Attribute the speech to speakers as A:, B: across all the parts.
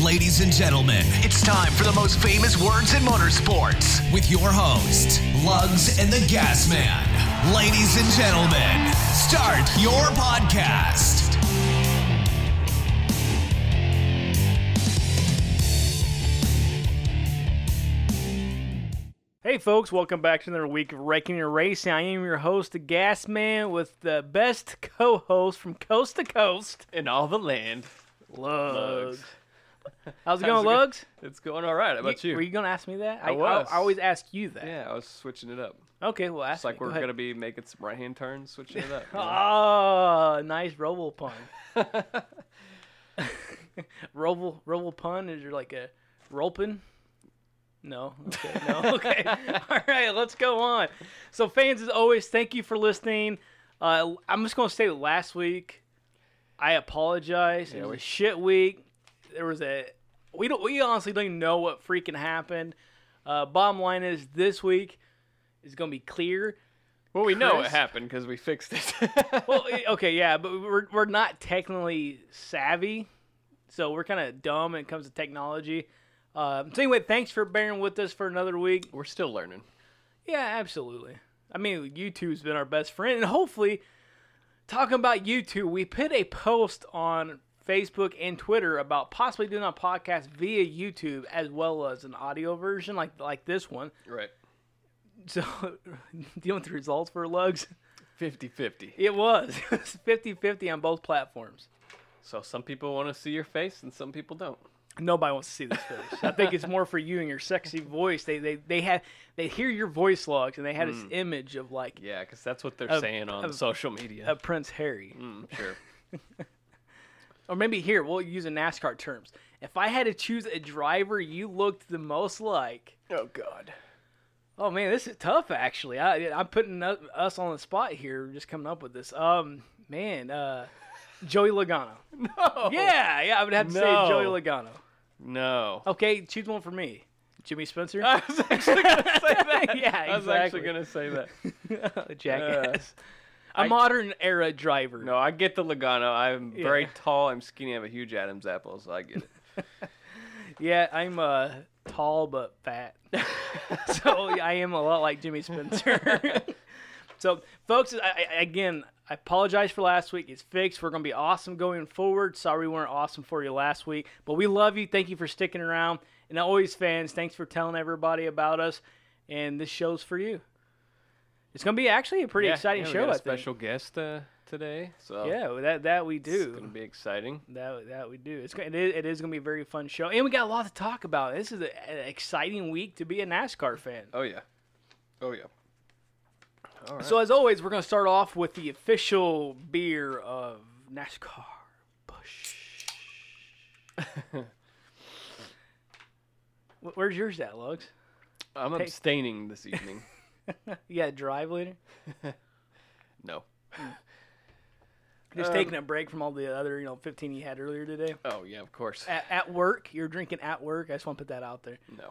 A: Ladies and gentlemen, it's time for the most famous words in motorsports with your host, Lugs and the Gas Man. Ladies and gentlemen, start your podcast.
B: Hey folks, welcome back to another week of Wrecking Your Racing. I am your host, the Gas Man, with the best co-host from coast to coast.
C: In all the land.
B: Lugs. How's it going, Lugs?
C: It's going all right. How about you?
B: Were you going to ask me that?
C: I was.
B: I always ask you that.
C: Yeah, I was switching it up.
B: Okay, well, ask
C: It's like
B: me.
C: we're going to be making some right-hand turns, switching it up.
B: Oh, nice Roval pun. Roval pun? Is there like a roping? No. Okay. No. Okay. All right. Let's go on. So, fans, as always, thank you for listening. I'm just going to say that last week, I apologize. It was a shit week. There was we honestly don't even know what freaking happened. Bottom line is, this week is going to be clear.
C: Well, we know it happened because we fixed it.
B: Well, okay, yeah, but we're not technically savvy, so we're kind of dumb when it comes to technology. So anyway, thanks for bearing with us for another week.
C: We're still learning.
B: Yeah, absolutely. I mean, YouTube's been our best friend, and hopefully, talking about YouTube, we put a post on Facebook and Twitter about possibly doing a podcast via YouTube as well as an audio version like this one.
C: Right.
B: So, do you know what the results were, Lugs?
C: 50-50.
B: It was 50-50 on both platforms.
C: So some people want to see your face and some people don't.
B: Nobody wants to see this face. I think it's more for you and your sexy voice. They hear your voice logs and they had this image of like
C: Yeah, because that's what they're saying on social media.
B: of Prince Harry.
C: Sure.
B: Or maybe here we'll use in NASCAR terms. If I had to choose a driver you looked the most like,
C: Oh God.
B: oh man, this is tough actually. I'm putting us on the spot here, just coming up with this. Joey Logano.
C: No.
B: Yeah, I would have to say
C: No.
B: Joey Logano.
C: No.
B: Okay, choose one for me. Jimmy Spencer?
C: I was actually going to say that.
B: Yeah,
C: I was actually
B: exactly.
C: going to say that.
B: Jackass. A modern era driver.
C: No, I get the Logano. I'm very tall. I'm skinny. I have a huge Adam's apple, so I get it.
B: Yeah, I'm tall but fat. So I am a lot like Jimmy Spencer. So, folks, I apologize for last week. It's fixed. We're going to be awesome going forward. Sorry we weren't awesome for you last week. But we love you. Thank you for sticking around. And always, fans, thanks for telling everybody about us. And this show's for you. It's going to be actually a pretty exciting show,
C: we got
B: I
C: a
B: think.
C: special guest today. So
B: Yeah, that we do.
C: It's going to be exciting.
B: That we do. It is going to be a very fun show. And we got a lot to talk about. This is an exciting week to be a NASCAR fan.
C: Oh, yeah. All right.
B: So, as always, we're going to start off with the official beer of NASCAR, Busch. Where's yours at, Lugs?
C: I'm abstaining this evening.
B: You got a drive later?
C: No.
B: Just taking a break from all the other, 15 you had earlier today.
C: Oh, yeah, of course.
B: At work? You're drinking at work? I just want to put that out there.
C: No.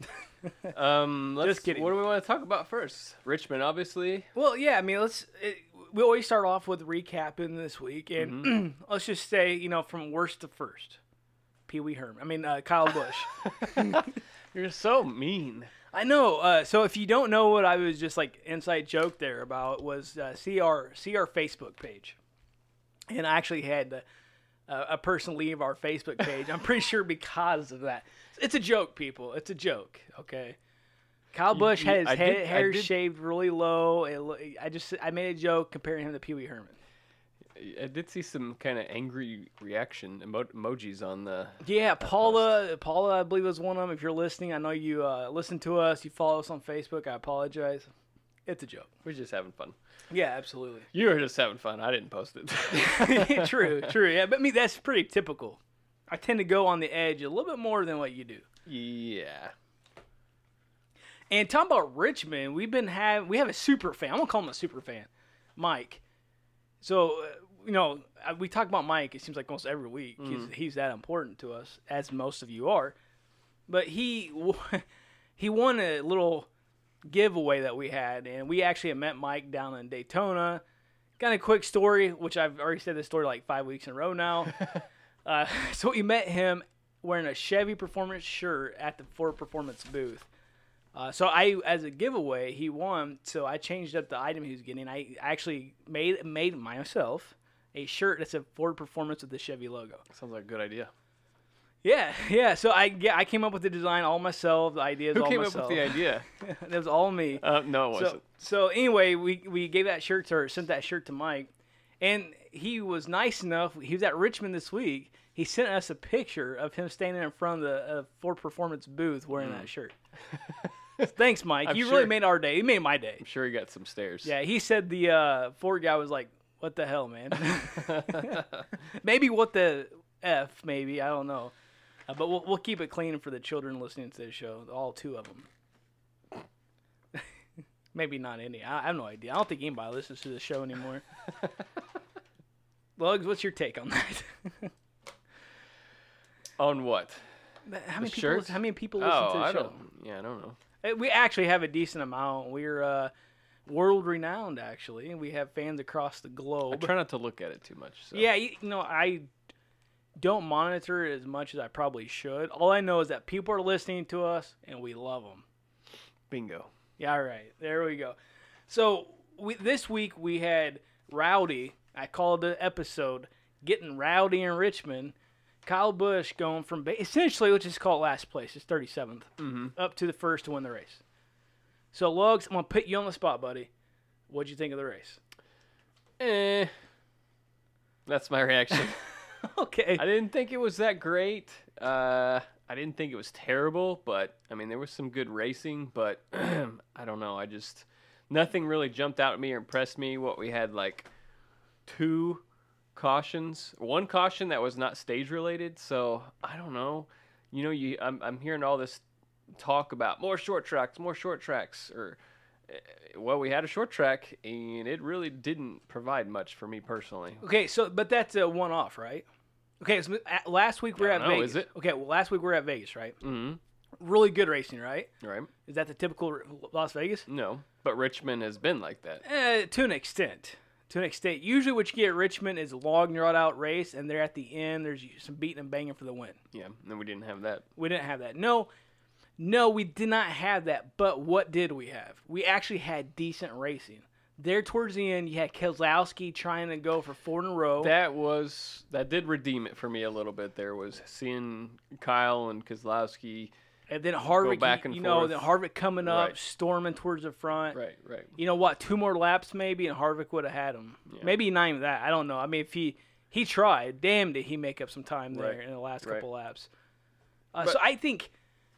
B: Just kidding.
C: What do we want to talk about first? Richmond, obviously.
B: Well, yeah, I mean, we always start off with recapping this week, and let's just say, from worst to first. Pee Wee Herman. I mean, Kyle Busch.
C: You're so mean.
B: I know. So if you don't know what I was just like inside joke there about was see our Facebook page, and I actually had a person leave our Facebook page. I'm pretty sure because of that. It's a joke, people. It's a joke. Okay. Kyle Busch had his hair shaved really low. I made a joke comparing him to Pee Wee Herman.
C: I did see some kind of angry reaction emojis on the.
B: Yeah, Paula, I believe was one of them. If you're listening, I know you listen to us. You follow us on Facebook. I apologize. It's a joke.
C: We're just having fun.
B: Yeah, absolutely.
C: You were just having fun. I didn't post it.
B: True. Yeah, but that's pretty typical. I tend to go on the edge a little bit more than what you do.
C: Yeah.
B: And talking about Richmond, we have a super fan. I'm gonna call him a super fan, Mike. So we talk about Mike. It seems like almost every week. He's that important to us, as most of you are. But he won a little giveaway that we had, and we actually had met Mike down in Daytona. Kind of quick story, which I've already said this story like 5 weeks in a row now. So we met him wearing a Chevy Performance shirt at the Ford Performance booth. So as a giveaway, he won. So I changed up the item he was getting. I actually made myself a shirt that said Ford Performance with the Chevy logo.
C: Sounds like a good idea.
B: Yeah. So I came up with the design all myself. The ideas all myself.
C: Who came up with the idea?
B: It was all me.
C: No, it wasn't.
B: So anyway, we gave that shirt to her, sent that shirt to Mike, and he was nice enough. He was at Richmond this week. He sent us a picture of him standing in front of the Ford Performance booth wearing that shirt. Thanks, Mike. You really made our day. You made my day.
C: I'm sure he got some stares.
B: Yeah, he said the Ford guy was like, "What the hell, man?" Maybe what the F? Maybe I don't know. But we'll keep it clean for the children listening to this show. All 2 of them. Maybe not any. I have no idea. I don't think anybody listens to the show anymore. Lugs, what's your take on that?
C: On what?
B: How many people listen to the show?
C: I don't know.
B: We actually have a decent amount. We're world renowned, actually. We have fans across the globe.
C: I try not to look at it too much. So.
B: Yeah, I don't monitor it as much as I probably should. All I know is that people are listening to us, and we love them.
C: Bingo.
B: Yeah, all right. There we go. So this week we had Rowdy. I called the episode Getting Rowdy in Richmond. Kyle Busch going from essentially, let's just call it last place. It's 37th. Up to the first to win the race. So, Lugs, I'm going to put you on the spot, buddy. What'd you think of the race?
C: That's my reaction.
B: Okay.
C: I didn't think it was that great. I didn't think it was terrible, but, I mean, there was some good racing, but I don't know. Nothing really jumped out at me or impressed me. What we had, 2 cautions, 1 caution that was not stage related, so I don't know. I'm hearing all this talk about more short tracks, or we had a short track and it really didn't provide much for me personally.
B: Okay, but that's a one-off, right? Okay, so last week we were at Vegas.
C: Is it?
B: Okay, well, last week we were at Vegas, right?
C: Mm-hmm.
B: Really good racing, right?
C: Right.
B: Is that the typical Las Vegas?
C: No, but Richmond has been like that.
B: To an extent. Usually what you get at Richmond is a long, drawn-out race, and they're at the end. There's some beating and banging for the win.
C: Yeah, and we didn't have that.
B: We didn't have that. No, we did not have that. But what did we have? We actually had decent racing. There towards the end, you had Keselowski trying to go for 4 in a row.
C: That did redeem it for me a little bit. There was seeing Kyle and Keselowski.
B: And then Harvick,
C: back and forth.
B: Then Harvick coming up,
C: Right.
B: storming towards the front.
C: Right.
B: You know what? 2 more laps maybe, and Harvick would have had him.
C: Yeah.
B: Maybe not even that. I don't know. I mean, if he tried, damn, did he make up some time there
C: Right.
B: in the last
C: Right.
B: couple laps. So I think,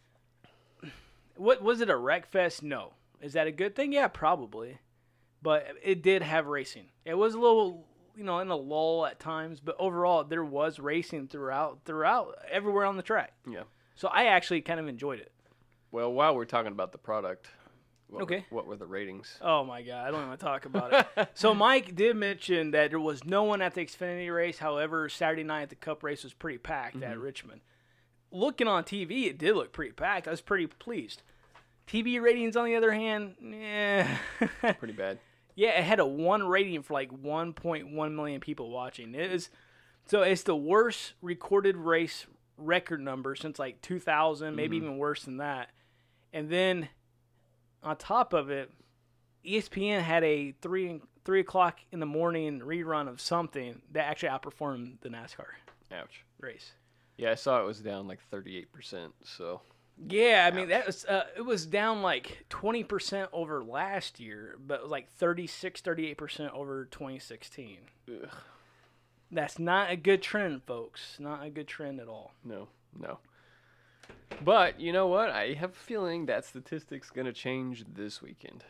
B: what was it, a wreck fest? No. Is that a good thing? Yeah, probably. But it did have racing. It was a little, in a lull at times, but overall there was racing throughout everywhere on the track.
C: Yeah.
B: So I actually kind of enjoyed it.
C: Well, while we're talking about the product,
B: Okay.
C: what were the ratings?
B: Oh my God, I don't want to talk about it. So Mike did mention that there was no one at the Xfinity race. However, Saturday night the Cup race was pretty packed at Richmond. Looking on TV, it did look pretty packed. I was pretty pleased. TV ratings, on the other hand,
C: Pretty bad.
B: Yeah, it had a 1 rating for 1.1 million people watching. It's the worst recorded race record number since 2000, maybe even worse than that. And then on top of it, ESPN had a 3 o'clock in the morning rerun of something that actually outperformed the NASCAR
C: Ouch.
B: race.
C: Yeah, I saw it was down 38%. So
B: Yeah, I mean that was it was down 20% over last year, but it was 38% over 2016.
C: ugh,
B: That's not a good trend, folks. Not a good trend at all.
C: no. But you know what? I have a feeling that statistic's gonna change this weekend.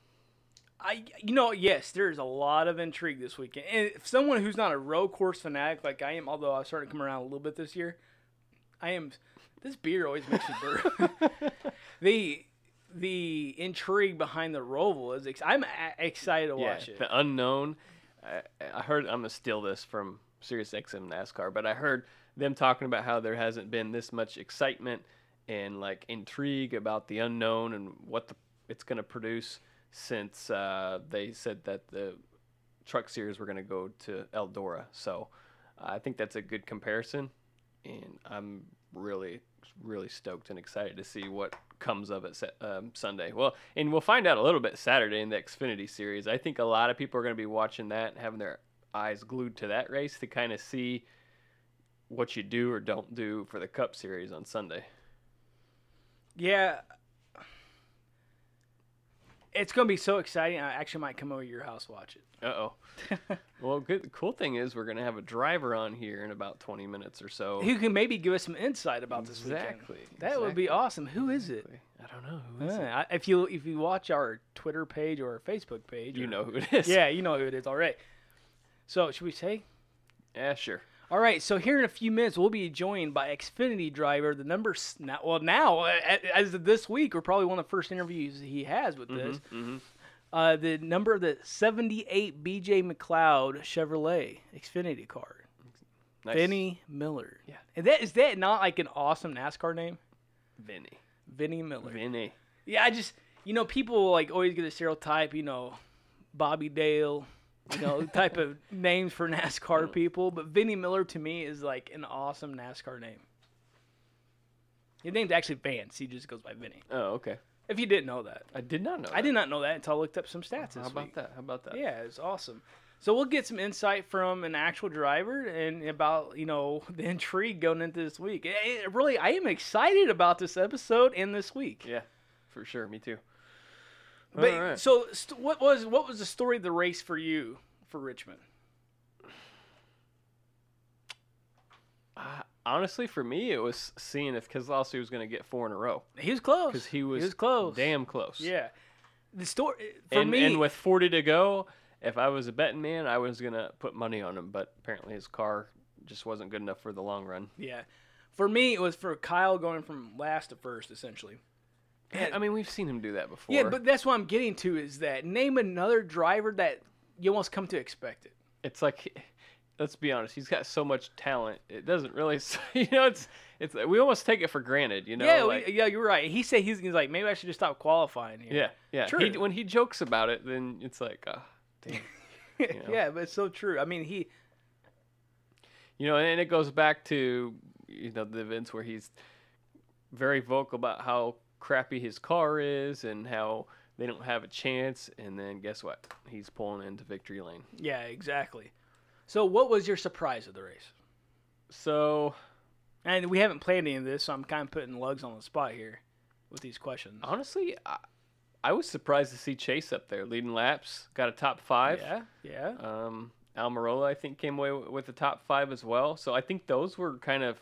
B: Yes, there's a lot of intrigue this weekend. And if someone who's not a road course fanatic like I am, although I've started to come around a little bit this year, I am. This beer always makes me burp. The intrigue behind the Roval is. I'm excited to watch it.
C: The unknown. I heard. I'm gonna steal this from SiriusXM NASCAR, but I heard them talking about how there hasn't been this much excitement and intrigue about the unknown and what it's gonna produce since they said that the Truck Series were gonna go to Eldora. So I think that's a good comparison. and I'm really, really stoked and excited to see what comes of it Sunday. Well, and we'll find out a little bit Saturday in the Xfinity Series. I think a lot of people are going to be watching that and having their eyes glued to that race to kind of see what you do or don't do for the Cup Series on Sunday.
B: Yeah. It's going to be so exciting. I actually might come over to your house watch it.
C: Uh-oh. Well, good. The cool thing is we're going to have a driver on here in about 20 minutes or so.
B: Who can maybe give us some insight about this weekend.
C: Exactly.
B: That would be awesome. Who is it?
C: I don't know. Who is it?
B: If you watch our Twitter page or our Facebook page.
C: You know who it is.
B: Yeah, you know who it is already. So, should we say?
C: Yeah, sure.
B: All right, so here in a few minutes, we'll be joined by Xfinity driver, the numbers. Now, as of this week, we're probably one of the first interviews he has with this. The number of the 78 BJ McLeod Chevrolet Xfinity car.
C: Nice.
B: Vinny Miller.
C: Yeah.
B: And is that not like an awesome NASCAR name? Vinny Miller.
C: Vinny.
B: Yeah, I just, people like always get a stereotype, Bobby Dale, type of names for NASCAR people. But Vinny Miller to me is like an awesome NASCAR name. His name's actually Vance. He just goes by Vinny.
C: Oh, okay.
B: If you didn't know that.
C: I did not know that.
B: I did not know that until I looked up some stats this week.
C: How about that?
B: Yeah, it's awesome. So we'll get some insight from an actual driver and about, the intrigue going into this week. Really, I am excited about this episode and this week.
C: Yeah, for sure. Me too.
B: But
C: all right.
B: so what was the story of the race for you for Richmond?
C: Honestly, for me, it was seeing if Keselowski was going to get 4 in a row.
B: He was close.
C: Because he was
B: close.
C: damn close.
B: Yeah. The story for me.
C: And with 40 to go, if I was a betting man, I was going to put money on him. But apparently his car just wasn't good enough for the long run.
B: Yeah. For me, it was for Kyle going from last to first, essentially.
C: And, I mean, we've seen him do that before.
B: Yeah, but that's what I'm getting to is that name another driver that you almost come to expect it.
C: It's like, let's be honest, he's got so much talent. It doesn't really, it's we almost take it for granted,
B: Yeah, yeah, you're right. He said he's like, maybe I should just stop qualifying here.
C: Yeah.
B: True.
C: When he jokes about it, then it's like, oh, damn.
B: Yeah, but it's so true. I mean,
C: and it goes back to, the events where he's very vocal about how crappy his car is and how they don't have a chance, and then guess what? He's pulling into victory lane.
B: Yeah, exactly. So what was your surprise of the race?
C: So,
B: and we haven't planned any of this, so I'm kind of putting Lugs on the spot here with these questions.
C: Honestly, I was surprised to see Chase up there leading laps, got a top 5.
B: Yeah.
C: Almirola, I think, came away with the top 5 as well. So I think those were kind of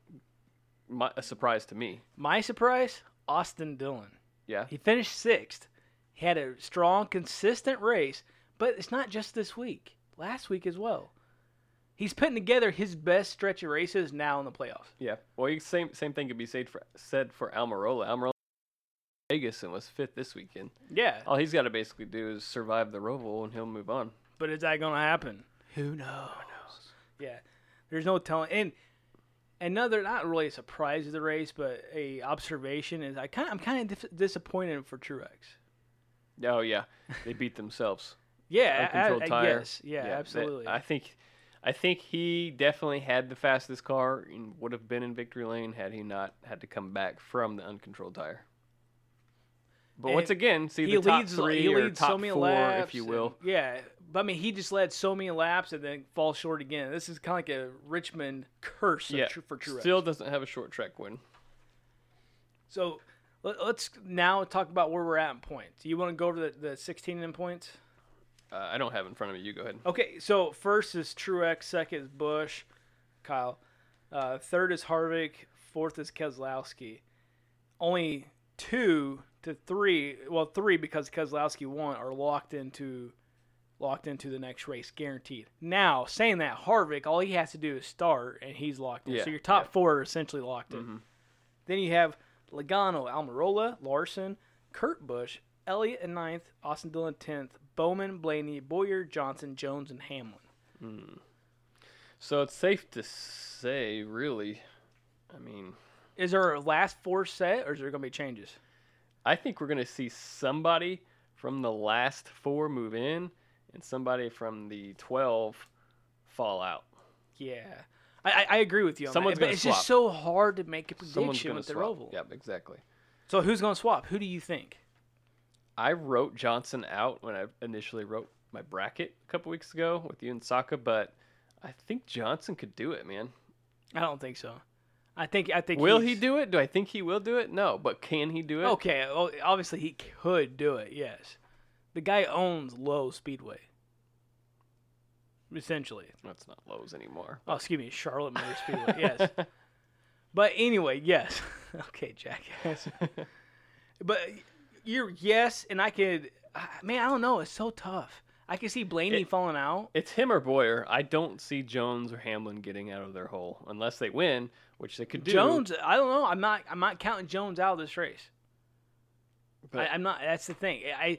C: a surprise to me.
B: My surprise, Austin Dillon.
C: Yeah.
B: He finished 6th. He had a strong, consistent race, but it's not just this week. Last week as well. He's putting together his best stretch of races now in the playoffs.
C: Yeah. Well, same thing could be said for Almirola. Almirola Vegas and was 5th this weekend.
B: Yeah.
C: All he's got to basically do is survive the Roval and he'll move on.
B: But is that going to happen? Who knows? Yeah. There's no telling. And another, not really a surprise of the race, but a observation is I'm kind of disappointed for Truex.
C: Oh, yeah. They beat themselves.
B: Yeah,
C: Uncontrolled tire.
B: Yes. Yeah, absolutely.
C: I think he definitely had the fastest car and would have been in victory lane had he not had to come back from the uncontrolled tire. But once again, see the top 3 or top 4, if you will.
B: Yeah, but I mean, he just led so many laps and then falls short again. This is kind of like a Richmond curse for Truex.
C: Still doesn't have a short track win.
B: So let's now talk about where we're at in points. Do you want to go over the 16 in points?
C: I don't have it in front of me. You go ahead.
B: Okay, so first is Truex, second is Busch, Kyle. Third is Harvick, fourth is Keselowski. Only 2 to 3, well 3 because Keselowski won, are locked into the next race, guaranteed. Now, saying that, Harvick, all he has to do is start, and he's locked in.
C: Yeah,
B: so your top 4 are essentially locked in.
C: Mm-hmm.
B: Then you have Logano, Almirola, Larson, Kurt Busch, Elliott in 9th, Austin Dillon 10th, Bowman, Blaney, Bowyer, Johnson, Jones, and Hamlin.
C: So it's safe to say, really, I mean...
B: Is there a last 4 set, or is there going to be changes?
C: I think we're going to see somebody from the last 4 move in and somebody from the 12 fall out.
B: Yeah. I agree with you on
C: Someone's
B: that. But
C: gonna
B: it's
C: swap.
B: just so hard to make a
C: Someone's
B: prediction
C: gonna
B: with the
C: swap.
B: Roval.
C: Yep, exactly.
B: So who's going to swap? Who do you think?
C: I wrote Johnson out when I initially wrote my bracket a couple weeks ago with you and Saka, but I think Johnson could do it, man.
B: I don't think so. I think.
C: Will he do it? Do I think he will do it? No, but can he do it?
B: Okay, well, obviously he could do it. Yes, the guy owns Lowe Speedway. Essentially.
C: That's not Lowe's anymore.
B: Oh, excuse me, Charlotte Motor Speedway. Yes. But anyway, yes. Okay, jackass. But yes, and I could. Man, I don't know. It's so tough. I can see Blaney falling out.
C: It's him or Boyer. I don't see Jones or Hamlin getting out of their hole unless they win, which they could do.
B: Jones, I don't know. I'm not counting Jones out of this race.
C: But,
B: I'm not. That's the thing.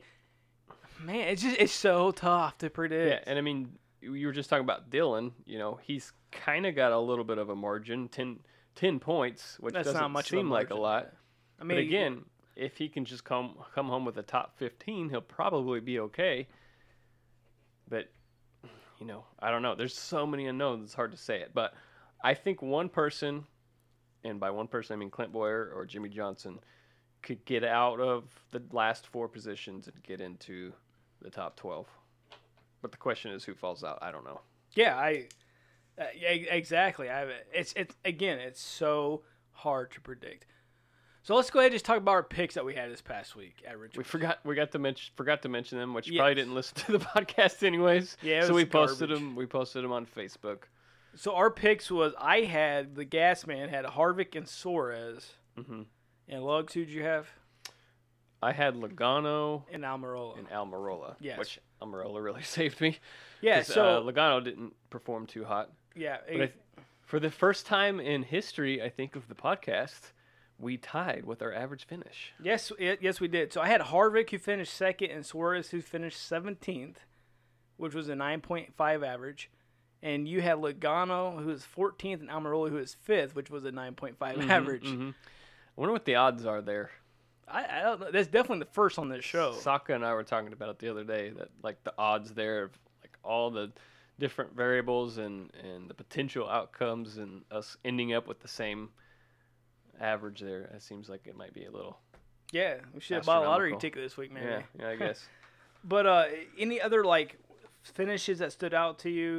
B: Man, it's so tough to predict.
C: yeah, and I mean, you were just talking about Dylan. You know, he's kind of got a little bit of a margin, 10 points, which
B: That's
C: doesn't
B: not much of a
C: seem like a
B: margin.
C: lot.
B: I mean,
C: But again, if he can just come home with a top 15, he'll probably be okay. But, you know, I don't know. There's so many unknowns, it's hard to say it. But I think one person, and by one person I mean Clint Boyer or Jimmy Johnson, could get out of the last 4 positions and get into the top 12. But the question is who falls out. I don't know.
B: yeah, yeah, exactly. It's so hard to predict. So let's go ahead and just talk about our picks that we had this past week at Richmond.
C: We forgot to mention them, which you
B: Yes.
C: probably didn't listen to the podcast anyways.
B: Yeah, it
C: so
B: was
C: we posted
B: garbage.
C: them. We posted them on Facebook.
B: So our picks was I had the Gas Man had Harvick and Suarez,
C: Mhm.
B: and Lugs. Who'd you have?
C: I had Logano
B: And Almirola.
C: and Almirola,
B: Yes.
C: which Almirola really saved me.
B: Yeah.
C: 'Cause,
B: So
C: Logano didn't perform too hot.
B: yeah.
C: But for the first time in history, I think, of the podcast, we tied with our average finish.
B: Yes, we did. So I had Harvick who finished second and Suarez who finished 17th, which was a 9.5 average. And you had Logano who was 14th and Almirola who was 5th, which was a 9.5 average.
C: Mhm. I wonder what the odds are there.
B: I don't know. That's definitely the first on this show.
C: Saka and I were talking about it the other day, that like the odds there of like all the different variables and the potential outcomes and us ending up with the same average there. It seems like it might be a little
B: Yeah, we should have bought a lottery
C: Astronomical.
B: ticket this week, maybe.
C: yeah, I guess.
B: But any other like finishes that stood out to you?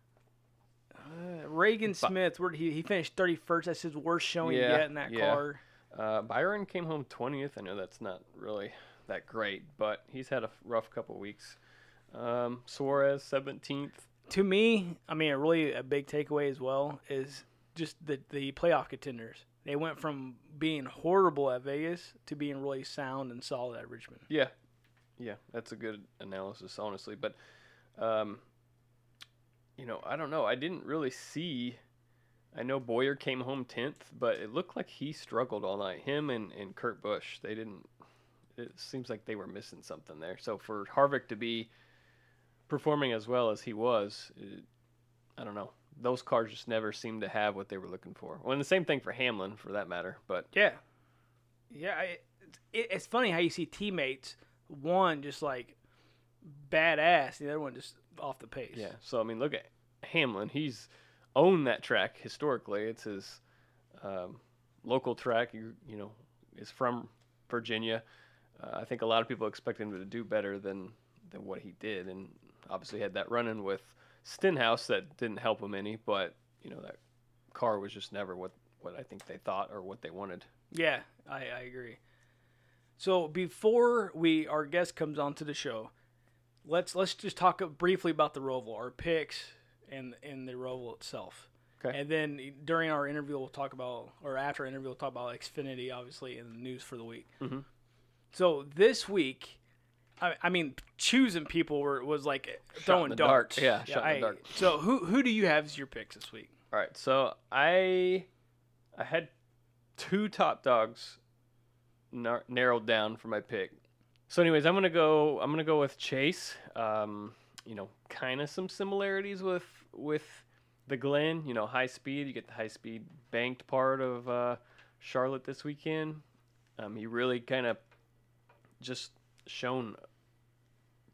B: Reagan Smith, where he finished 31st. That's his worst showing
C: Yeah,
B: yet in that
C: yeah.
B: car.
C: Byron came home 20th. I know that's not really that great, but he's had a rough couple weeks. Suarez 17th.
B: To me, I mean, a big takeaway as well is just the playoff contenders. They went from being horrible at Vegas to being really sound and solid at Richmond.
C: Yeah, that's a good analysis, honestly. But, you know, I don't know. I didn't really see. I know Boyer came home 10th, but it looked like he struggled all night. Him and Kurt Busch, they didn't. It seems like they were missing something there. So for Harvick to be performing as well as he was, I don't know. Those cars just never seemed to have what they were looking for. Well, and the same thing for Hamlin, for that matter. But
B: Yeah. It's funny how you see teammates, one just like badass, the other one just off the pace.
C: yeah, so I mean, look at Hamlin. He's owned that track historically. It's his local track. You know, is from Virginia. I think a lot of people expect him to do better than what he did, and obviously had that run-in with Stenhouse that didn't help him any. But you know, that car was just never what I think they thought or what they wanted.
B: Yeah, I agree. So before our guest comes onto the show, let's just talk briefly about the Roval, our picks, and the Roval itself.
C: Okay.
B: And then during our interview, we'll talk about, or after our interview, we'll talk about Xfinity, obviously, and the news for the week.
C: Mm-hmm.
B: So this week, I mean, choosing people was like throwing
C: in the
B: darts.
C: dark. Yeah, shot in the dark.
B: So who do you have as your picks this week?
C: All right, so I had 2 top dogs narrowed down for my pick. So, anyways, I'm gonna go with Chase. You know, kind of some similarities with the Glen. You know, high speed. You get the high speed banked part of Charlotte this weekend. He really kind of just shown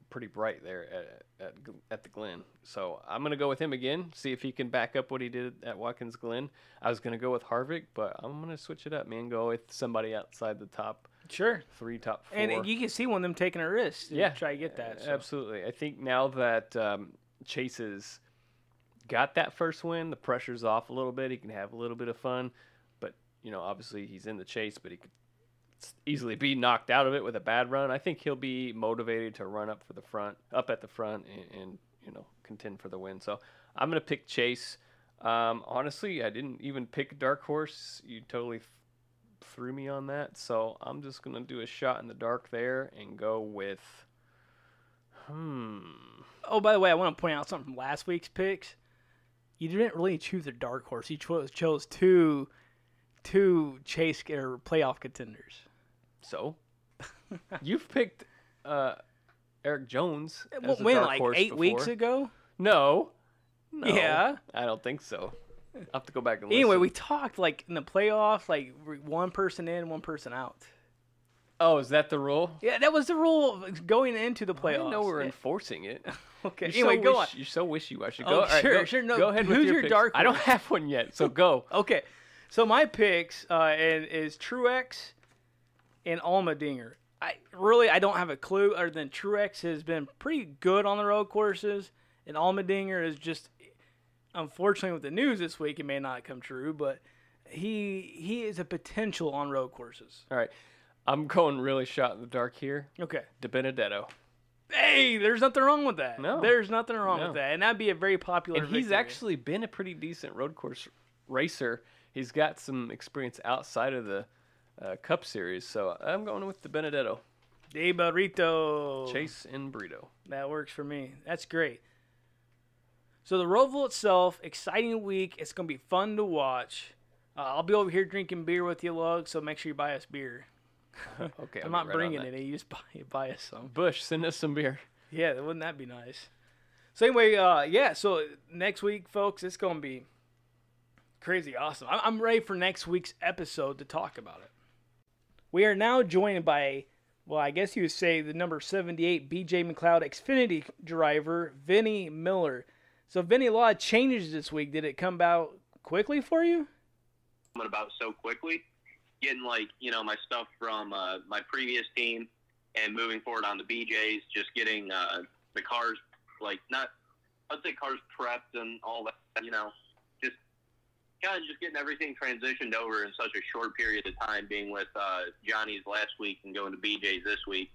C: pretty bright there at the Glen. So I'm going to go with him again, see if he can back up what he did at Watkins Glen. I was going to go with Harvick, but I'm going to switch it up, man. Go with somebody outside the top
B: Sure.
C: 3, top 4.
B: And you can see one of them taking a risk to try to get that. So.
C: Absolutely. I think now that Chase has got that first win, the pressure's off a little bit. He can have a little bit of fun. But, obviously he's in the chase, but he could easily be knocked out of it with a bad run. I think he'll be motivated to run up at the front and contend for the win. So I'm going to pick Chase. Honestly, I didn't even pick a dark horse. You totally threw me on that. So I'm just going to do a shot in the dark there and go with
B: Oh, by the way, I want to point out something from last week's picks. You didn't really choose a dark horse. You chose two chase or playoff contenders.
C: So, you've picked Eric Jones as a
B: when,
C: dark
B: like
C: horse
B: 8
C: before.
B: weeks ago?
C: No.
B: Yeah.
C: I don't think so. I'll have to go back and
B: Anyway,
C: listen.
B: we talked like in the playoffs, like one person in, one person out.
C: Oh, is that the rule?
B: Yeah, that was the rule going into the playoffs.
C: I didn't know we were enforcing it.
B: Okay.
C: You're
B: Anyway, go on.
C: You're so wishy-washy.
B: Oh,
C: Go, all right,
B: sure. No,
C: go ahead with
B: who's
C: your
B: your
C: picks.
B: dark
C: I don't
B: horse?
C: have one yet, so go.
B: Okay. So my picks is Truex and Allmendinger. I don't have a clue other than Truex has been pretty good on the road courses, and Allmendinger is just, unfortunately with the news this week, it may not come true, but he is a potential on road courses.
C: All right. I'm going really shot in the dark here.
B: Okay.
C: DiBenedetto.
B: Hey, there's nothing wrong with that.
C: No.
B: There's nothing wrong
C: No.
B: with that. And that'd be a very popular
C: And he's
B: victory.
C: actually been a pretty decent road course racer. He's got some experience outside of the Cup Series, so I'm going with DiBenedetto.
B: De Barrito.
C: Chase and Brito.
B: That works for me. That's great. So the Roval itself, exciting week. It's going to be fun to watch. I'll be over here drinking beer with you, Lug, so make sure you buy us beer.
C: Okay,
B: I'm not bringing any. You just buy us some.
C: Bush, send us some beer.
B: Yeah, wouldn't that be nice? So anyway, so next week, folks, it's going to be crazy awesome. I'm ready for next week's episode to talk about it. We are now joined by, well, I guess you would say the number 78 BJ McLeod Xfinity driver, Vinny Miller. So, Vinny, a lot of changes this week. Did it come about quickly for you?
D: About so quickly, getting my stuff from my previous team and moving forward on the BJs, just getting the cars I'd say cars prepped and all that, just kind of just getting everything transitioned over in such a short period of time, being with Johnny's last week and going to BJ's this week.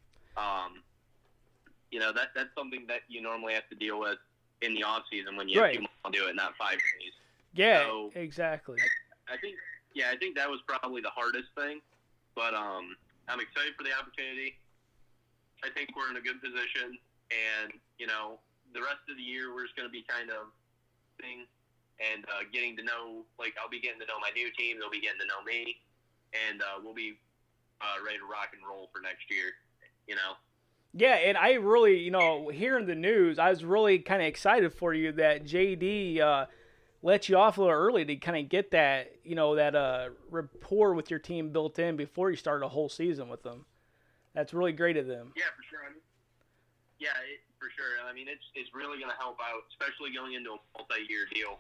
D: That's something that you normally have to deal with in the off season when you have 2 months to do it, not 5 days.
B: Yeah,
D: So,
B: exactly.
D: I think that was probably the hardest thing, but I'm excited for the opportunity. I think we're in a good position, and the rest of the year we're just going to be kind of thing and getting to know. I'll be getting to know my new team, they'll be getting to know me, and we'll be ready to rock and roll for next year.
B: Yeah, and I really, hearing the news, I was really kind of excited for you that JD let you off a little early to kind of get that, that rapport with your team built in before you start a whole season with them. That's really great of them.
D: Yeah, for sure. For sure. It's really going to help out, especially going into a multi-year deal.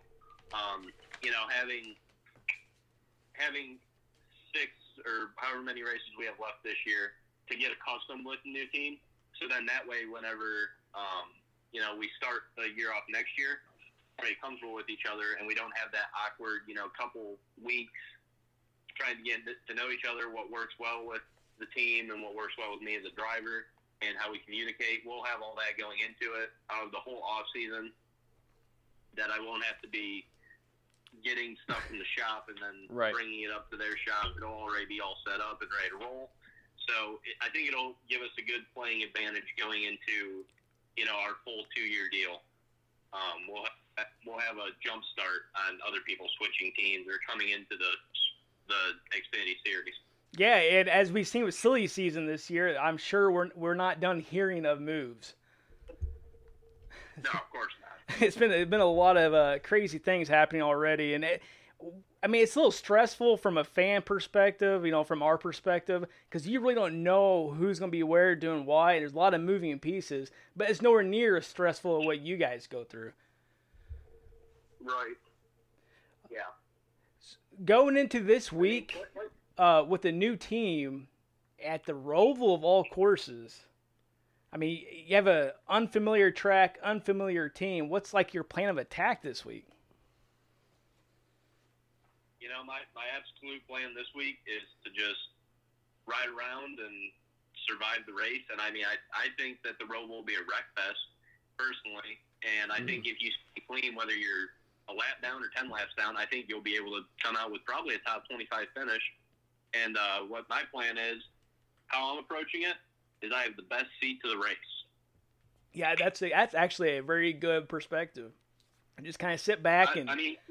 D: Having 6 or however many races we have left this year to get accustomed with the new team. So then that way, whenever we start the year off next year, we're very comfortable with each other, and we don't have that awkward, couple weeks trying to get to know each other, what works well with the team and what works well with me as a driver, and how we communicate. We'll have all that going into it out of the whole off season, that I won't have to be getting stuff from the shop and then bringing it up to their shop. It'll already be all set up and ready to roll. So I think it'll give us a good playing advantage going into, our full 2-year deal. We'll have a jump start on other people switching teams or coming into the Xfinity Series.
B: Yeah, and as we've seen with silly season this year, I'm sure we're not done hearing of moves.
D: No, of course not.
B: It's been a lot of crazy things happening already, and I mean, it's a little stressful from a fan perspective, from our perspective, because you really don't know who's going to be where, doing what. There's a lot of moving pieces, but it's nowhere near as stressful as what you guys go through.
D: Right. Yeah.
B: Going into this week with a new team at the Roval of all courses, I mean, you have an unfamiliar track, unfamiliar team. What's like your plan of attack this week?
D: My absolute plan this week is to just ride around and survive the race. And I mean, I think that the road will be a wreck fest, personally. And I think if you stay clean, whether you're a lap down or 10 laps down, I think you'll be able to come out with probably a top 25 finish. And what my plan is, how I'm approaching it, is I have the best seat to the race.
B: Yeah, that's actually a very good perspective. And just kind of sit back and.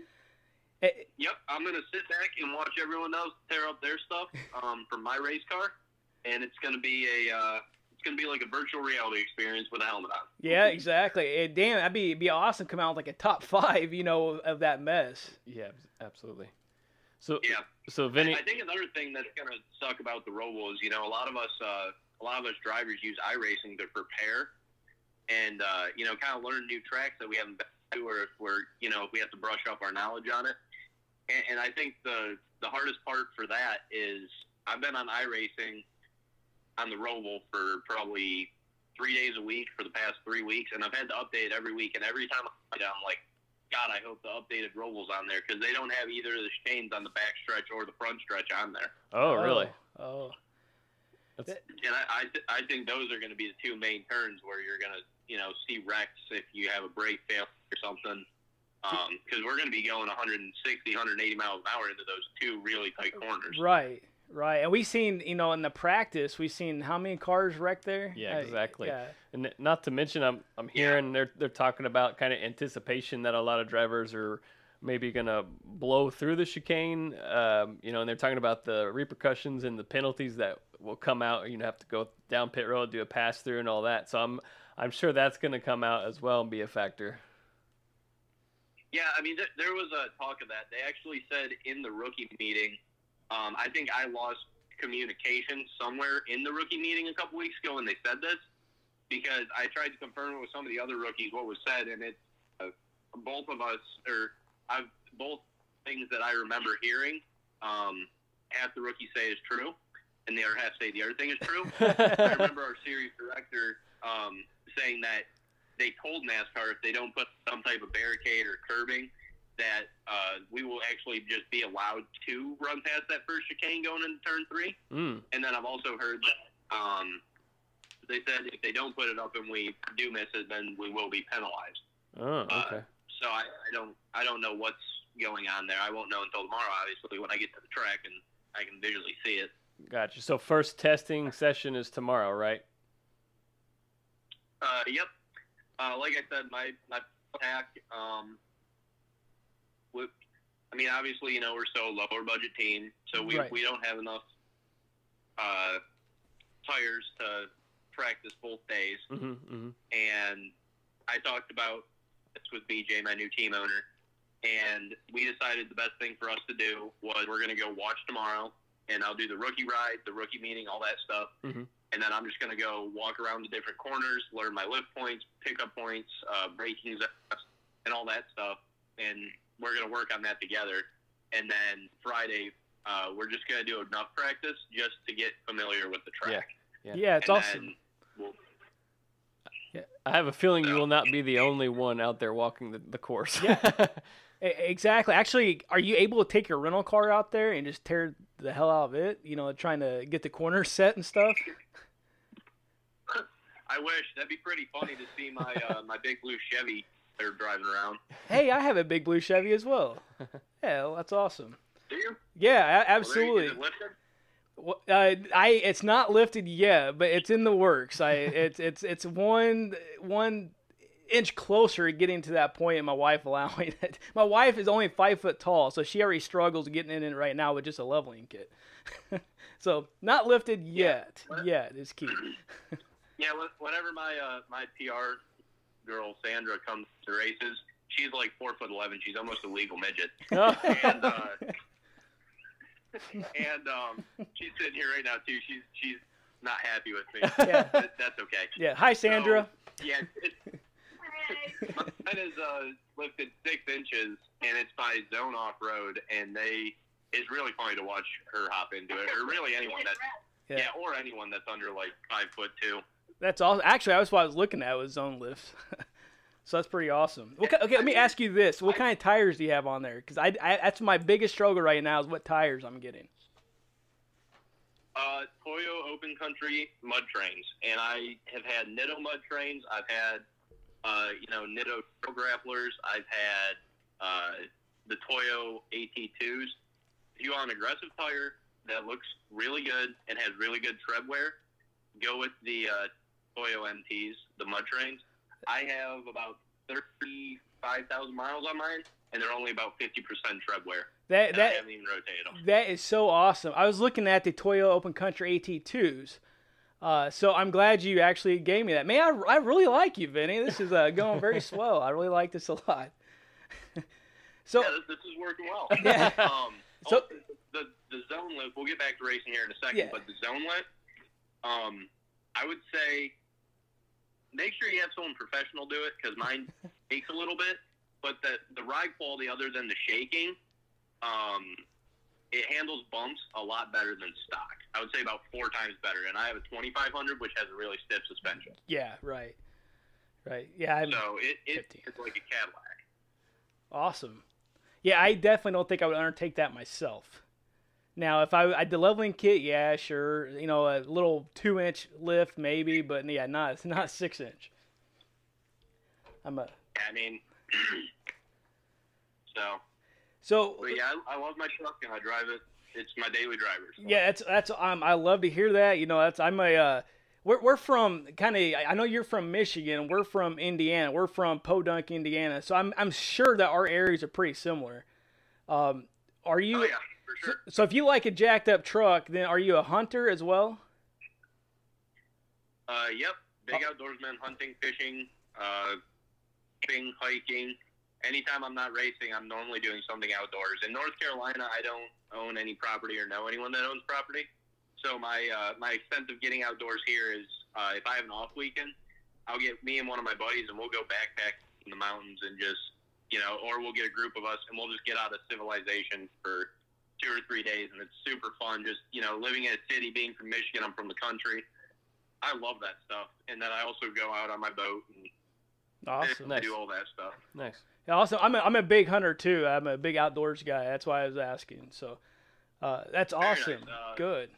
D: Yep, I'm gonna sit back and watch everyone else tear up their stuff from my race car, and it's gonna be like a virtual reality experience with a helmet on.
B: Yeah, exactly. Damn, that'd be awesome. Come out with like a top 5, of that mess.
C: Yeah, absolutely. So
D: yeah.
C: So Vinny,
D: I think another thing that's gonna suck about the Roval is a lot of us drivers use iRacing to prepare, and kind of learn new tracks that we haven't been to, or if we have to brush up our knowledge on it. And I think the hardest part for that is I've been on iRacing on the Roval for probably 3 days a week for the past 3 weeks, and I've had to update every week. And every time I'm like, God, I hope the updated Roval's on there, because they don't have either of the chains on the back stretch or the front stretch on there.
C: Oh, really?
B: Oh.
D: And I think those are going to be the two main turns where you're going to see wrecks if you have a brake fail or something. Because we're going to be going 160, 180 miles an hour into those two really tight corners.
B: Right. And we've seen, in the practice, we've seen how many cars wrecked there.
C: Yeah, exactly.
B: Yeah.
C: And not to mention, I'm hearing they're talking about kind of anticipation that a lot of drivers are maybe going to blow through the chicane, and they're talking about the repercussions and the penalties that will come out. Have to go down pit road, do a pass through and all that. So I'm sure that's going to come out as well and be a factor.
D: Yeah, I mean, there was a talk of that. They actually said in the rookie meeting, I think I lost communication somewhere in the rookie meeting a couple weeks ago when they said this, because I tried to confirm it with some of the other rookies what was said, and it's both things that I remember hearing, half the rookies say is true, and the other half say the other thing is true. I remember our series director saying that they told NASCAR if they don't put some type of barricade or curbing, that we will actually just be allowed to run past that first chicane going into turn 3. And then I've also heard that they said if they don't put it up and we do miss it, then we will be penalized.
C: Oh, okay.
D: So I don't know what's going on there. I won't know until tomorrow, obviously, when I get to the track and I can visually see it.
C: Gotcha. So first testing session is tomorrow, right?
D: Yep. Like I said, my attack, obviously, we're so lower budget team, so we don't have enough tires to practice both days. And I talked about this with BJ, my new team owner, and we decided the best thing for us to do was we're going to go watch tomorrow, and I'll do the rookie ride, the rookie meeting, all that stuff. And then I'm just going to go walk around the different corners, learn my lift points, pickup points, braking, and all that stuff. And we're going to work on that together. And then Friday, we're just going to do enough practice just to get familiar with the track.
B: Yeah, it's awesome.
C: I have a feeling you will not be the only one out there walking the course.
B: Yeah, exactly. Actually, are you able to take your rental car out there and just tear the hell out of it? Trying to get the corners set and stuff?
D: I wish. That'd be pretty funny to see my my big blue Chevy they're driving around.
B: Hey, I have a big blue Chevy as well. Yeah, well, that's awesome.
D: Do you?
B: Yeah, absolutely.
D: Is it lifted?
B: Well, it's not lifted yet, but it's in the works. It's one inch closer to getting to that point, and my wife allowing it. My wife is only 5 foot tall, so she already struggles getting in it right now with just a leveling kit. So not lifted yet. Yet is key.
D: Yeah, whenever my PR girl Sandra comes to races, she's like 4'11". She's almost a legal midget.
C: Oh.
D: And she's sitting here right now too. She's not happy with me.
B: Yeah.
D: That's okay.
B: Yeah. Hi, Sandra.
D: So, yeah. Mine is lifted 6 inches, and it's by Zone Off Road, and it's really funny to watch her hop into it, or really anyone or anyone that's under like 5'2".
B: That's awesome. Actually, that's what I was looking at was zone lifts. So that's pretty awesome. Okay, let me ask you this: what kind of tires do you have on there? Because I that's my biggest struggle right now is what tires I'm getting.
D: Toyo Open Country mud trains, and I have had Nitto mud trains. I've had Nitto Trail Grapplers. I've had the Toyo AT2s. If you want an aggressive tire that looks really good and has really good tread wear, go with the Toyo MTs, the mud trains. I have about 35,000 miles on mine, and they're only about 50% tread wear. I haven't even rotated them.
B: That is so awesome. I was looking at the Toyo Open Country AT2s. So I'm glad you actually gave me that. Man, I really like you, Vinny. This is going very swell. I really like this a lot. So
D: yeah, this is working well.
B: Yeah. So
D: the zone lift, we'll get back to racing here in a second, but the zone lift, I would say make sure you have someone professional do it, because mine takes a little bit, but the ride quality, other than the shaking, it handles bumps a lot better than stock. I would say about 4 times better, and I have a 2500, which has a really stiff suspension.
B: Yeah, right. Yeah.
D: So it's like a Cadillac.
B: Awesome. Yeah, I definitely don't think I would undertake that myself. Now, if I the leveling kit, yeah, sure, a little 2-inch lift maybe, but yeah, not 6-inch.
D: I mean,
B: so.
D: But yeah, I love my truck and I drive it. It's my daily driver. So.
B: Yeah, that's I love to hear that. I'm a we're from kind of. I know you're from Michigan. We're from Indiana. We're from Podunk, Indiana. So I'm sure that our areas are pretty similar. Are you?
D: Oh yeah, for sure.
B: So if you like a jacked up truck, then are you a hunter as well?
D: Yep. Big outdoorsman, hunting, fishing, camping, hiking. Anytime I'm not racing, I'm normally doing something outdoors. In North Carolina, I don't own any property or know anyone that owns property. So my extent of getting outdoors here is if I have an off weekend, I'll get me and one of my buddies, and we'll go backpack in the mountains and just, or we'll get a group of us, and we'll just get out of civilization for 2 or 3 days, and it's super fun. Just, living in a city, being from Michigan, I'm from the country. I love that stuff. And then I also go out on my boat and
B: awesome.
D: do all that stuff.
C: Nice.
B: Yeah, also, I'm a big hunter too. I'm a big outdoors guy. That's why I was asking. So, that's awesome.
D: Nice.
B: Good.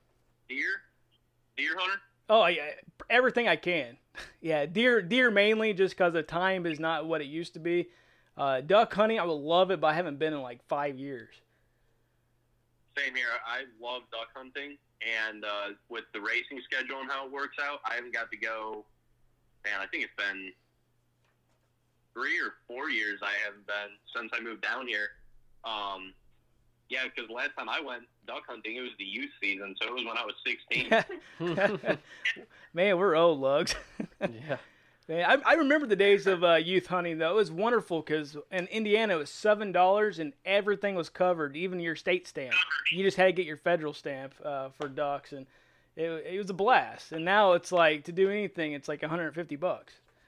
D: Deer hunter?
B: Oh yeah, everything I can. Yeah, deer mainly just because the time is not what it used to be. Duck hunting, I would love it, but I haven't been in like 5 years.
D: Same here. I love duck hunting, and with the racing schedule and how it works out, I haven't got to go. Man, I think it's been 3 or 4 years I haven't been since I moved down here. Yeah, because the last time I went duck hunting, it was the youth season, so it was when I was 16.
B: Man, we're old, Lugs.
C: Yeah.
B: Man, I remember the days of youth hunting, though. It was wonderful because in Indiana, it was $7 and everything was covered, even your state stamp. You just had to get your federal stamp for ducks, and it was a blast. And now it's like, to do anything, it's like $150.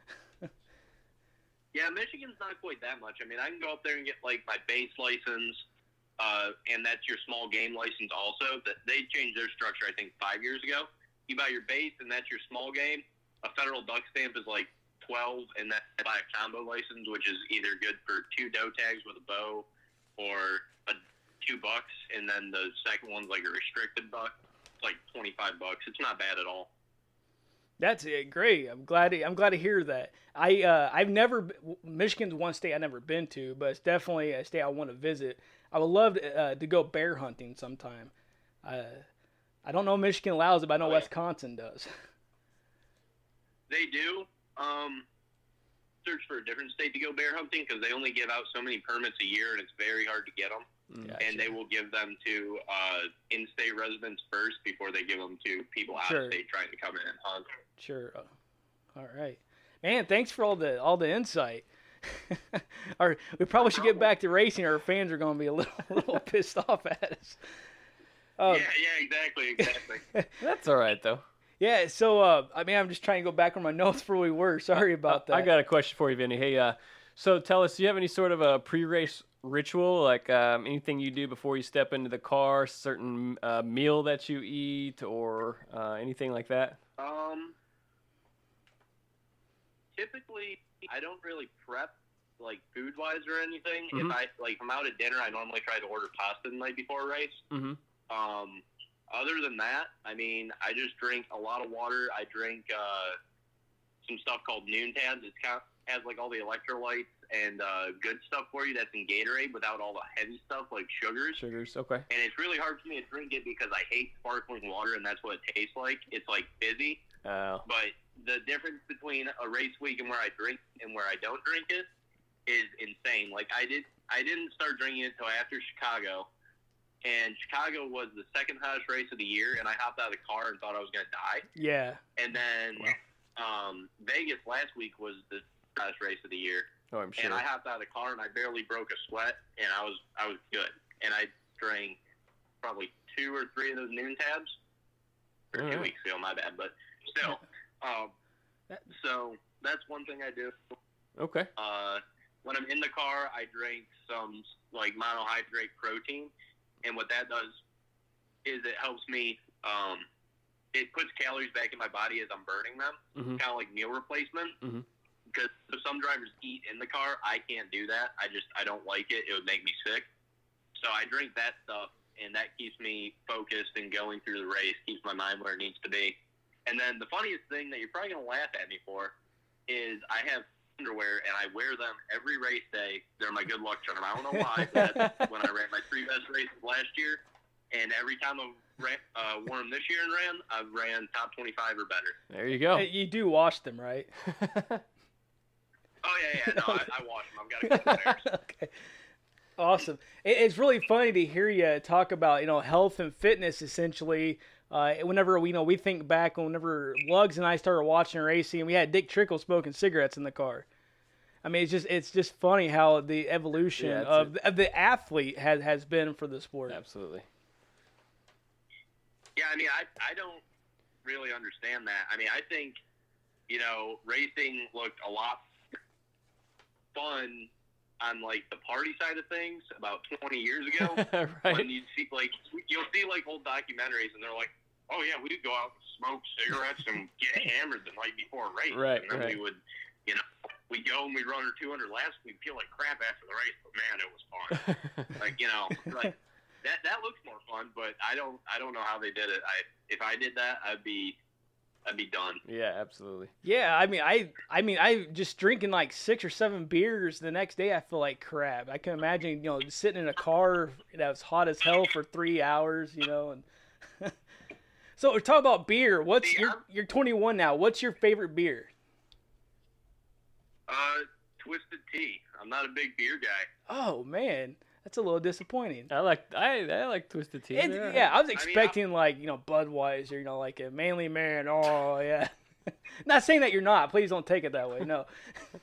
D: Yeah, Michigan's not quite that much. I mean, I can go up there and get like my base license, and that's your small game license also. That they changed their structure, I think, 5 years ago. You buy your base, and that's your small game. A federal duck stamp is like $12, and then buy a combo license, which is either good for 2 doe tags with a bow, or $2, and then the second one's like a restricted buck. It's like $25. It's not bad at all.
B: That's great. I'm glad to hear that. I've never Michigan's one state I've never been to, but it's definitely a state I want to visit. I would love to go bear hunting sometime. I don't know if Michigan allows it, but I know Wisconsin does.
D: They do. Search for a different state to go bear hunting because they only give out so many permits a year, and it's very hard to get them.
B: Gotcha.
D: And they will give them to in-state residents first before they give them to people out of state trying to come in and hunt.
B: Sure. All right, man. Thanks for all the insight. Or we probably should get back to racing, or our fans are going to be a little pissed off at us.
D: Exactly.
C: That's all right though.
B: Yeah, so I'm just trying to go back on my notes where we were. Sorry about that.
C: I got a question for you, Vinny. Hey, so tell us, do you have any sort of a pre-race ritual, like anything you do before you step into the car, certain meal that you eat, or anything like that?
D: Typically, I don't really prep like food-wise or anything.
C: Mm-hmm.
D: If I'm out at dinner, I normally try to order pasta the night before a race.
C: Mm-hmm.
D: Other than that, I I just drink a lot of water. I drink some stuff called Noon Tabs. It has like all the electrolytes and good stuff for you that's in Gatorade without all the heavy stuff like sugars.
C: Okay.
D: And it's really hard for me to drink it because I hate sparkling water, and that's what it tastes like. It's like fizzy.
C: Oh.
D: But the difference between a race week and where I drink and where I don't drink it is insane. Like I didn't start drinking it until after Chicago, and Chicago was the second hottest race of the year, and I hopped out of the car and thought I was going to die.
B: Yeah.
D: And then Vegas last week was the hottest race of the year.
C: Oh, I'm sure.
D: And I hopped out of the car and I barely broke a sweat, and I was good. And I drank probably 2 or 3 of those Noon Tabs. Or 2 weeks ago, my bad, but still. So that's one thing I do.
C: Okay.
D: When I'm in the car, I drink some like monohydrate protein, and what that does is it helps me. It puts calories back in my body as I'm burning them, kind of like meal replacement. Because if some drivers eat in the car, I can't do that. I don't like it. It would make me sick. So I drink that stuff, and that keeps me focused and going through the race, keeps my mind where it needs to be. And then the funniest thing that you're probably going to laugh at me for is I have underwear, and I wear them every race day. They're my good luck charm. I don't know why, but that's when I ran my 3 best races last year. And every time I've worn them this year and I've ran top 25 or better.
C: There you go.
B: Hey, you do wash them, right?
D: Oh, yeah. No, I wash them. I've got a couple pairs.
B: Okay. Awesome. It's really funny to hear you talk about, health and fitness, essentially. Whenever we think back on whenever Lugs and I started watching racing, we had Dick Trickle smoking cigarettes in the car. I mean, it's just funny how the evolution of the athlete has been for the sport.
C: Absolutely.
D: Yeah, I mean, I don't really understand that. I mean, I think, racing looked a lot fun on like the party side of things about 20 years ago.
C: Right.
D: When you'll see like old documentaries, and they're like, oh yeah, we'd go out and smoke cigarettes and get hammered the night before a race.
C: Right.
D: And then we would, we'd go and we'd run our 200 laps. We'd feel like crap after the race, but man, it was fun. like that looks more fun, but I don't know how they did it. If I did that, I'd be done.
C: Yeah, absolutely.
B: Yeah, I just drinking like 6 or 7 beers the next day, I feel like crap. I can imagine, sitting in a car that was hot as hell for 3 hours, and so we're talking about beer. You're 21 now. What's your favorite beer?
D: Twisted Tea. I'm not a big beer guy.
B: Oh man, that's a little disappointing.
C: I like Twisted Tea.
B: Yeah, I was expecting Budweiser, like a Manly Man. Oh yeah. Not saying that you're not. Please don't take it that way. No.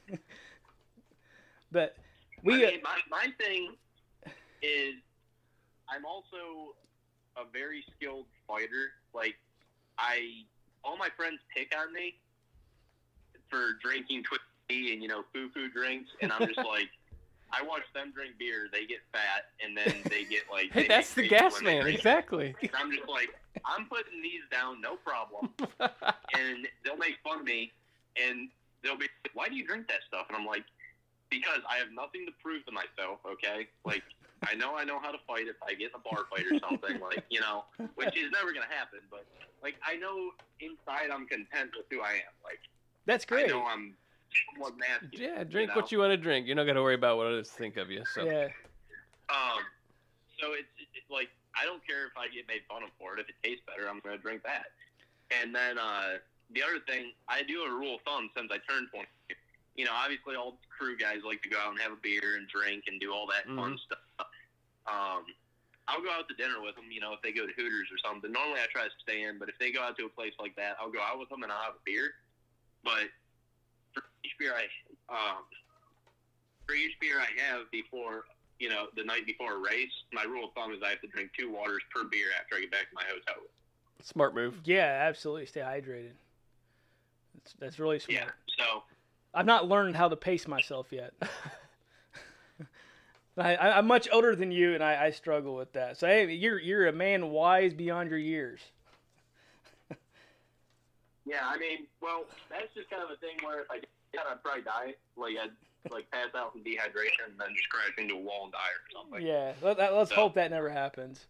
B: But
D: my thing is I'm also a very skilled fighter. Like all my friends pick on me for drinking Twisted Tea and foo-foo drinks, and I'm just like, I watch them drink beer, they get fat, and then they get like.
C: Hey, that's the gas man, exactly.
D: And I'm just like, I'm putting these down, no problem. And they'll make fun of me, and they'll be, why do you drink that stuff? And I'm like, because I have nothing to prove to myself. Okay, like I know how to fight if I get in a bar fight or something, like which is never gonna happen. But like I know inside I'm content with who I am. Like
B: that's great.
D: I know I'm.
C: Yeah, drink what you want to drink. You're not gonna worry about what others think of you. So
B: yeah.
D: So it's like I don't care if I get made fun of for it. If it tastes better, I'm gonna drink that. And then the other thing, I do a rule of thumb since I turned 20. Obviously all crew guys like to go out and have a beer and drink and do all that fun stuff. I'll go out to dinner with them. If they go to Hooters or something. Normally I try to stay in, but if they go out to a place like that, I'll go out with them and I'll have a beer. But for each beer for each beer I have before, the night before a race, my rule of thumb is I have to drink 2 waters per beer after I get back to my hotel room.
C: Smart move.
B: Yeah, absolutely. Stay hydrated. That's really smart.
D: Yeah, so
B: I've not learned how to pace myself yet. I'm much older than you, and I struggle with that. So hey, you're a man wise beyond your years.
D: yeah, I mean, well, that's just kind of a thing where if I did that, I'd probably die. Like I'd pass out from dehydration and then just crash into a wall and die or something.
B: Yeah, let's hope that never happens.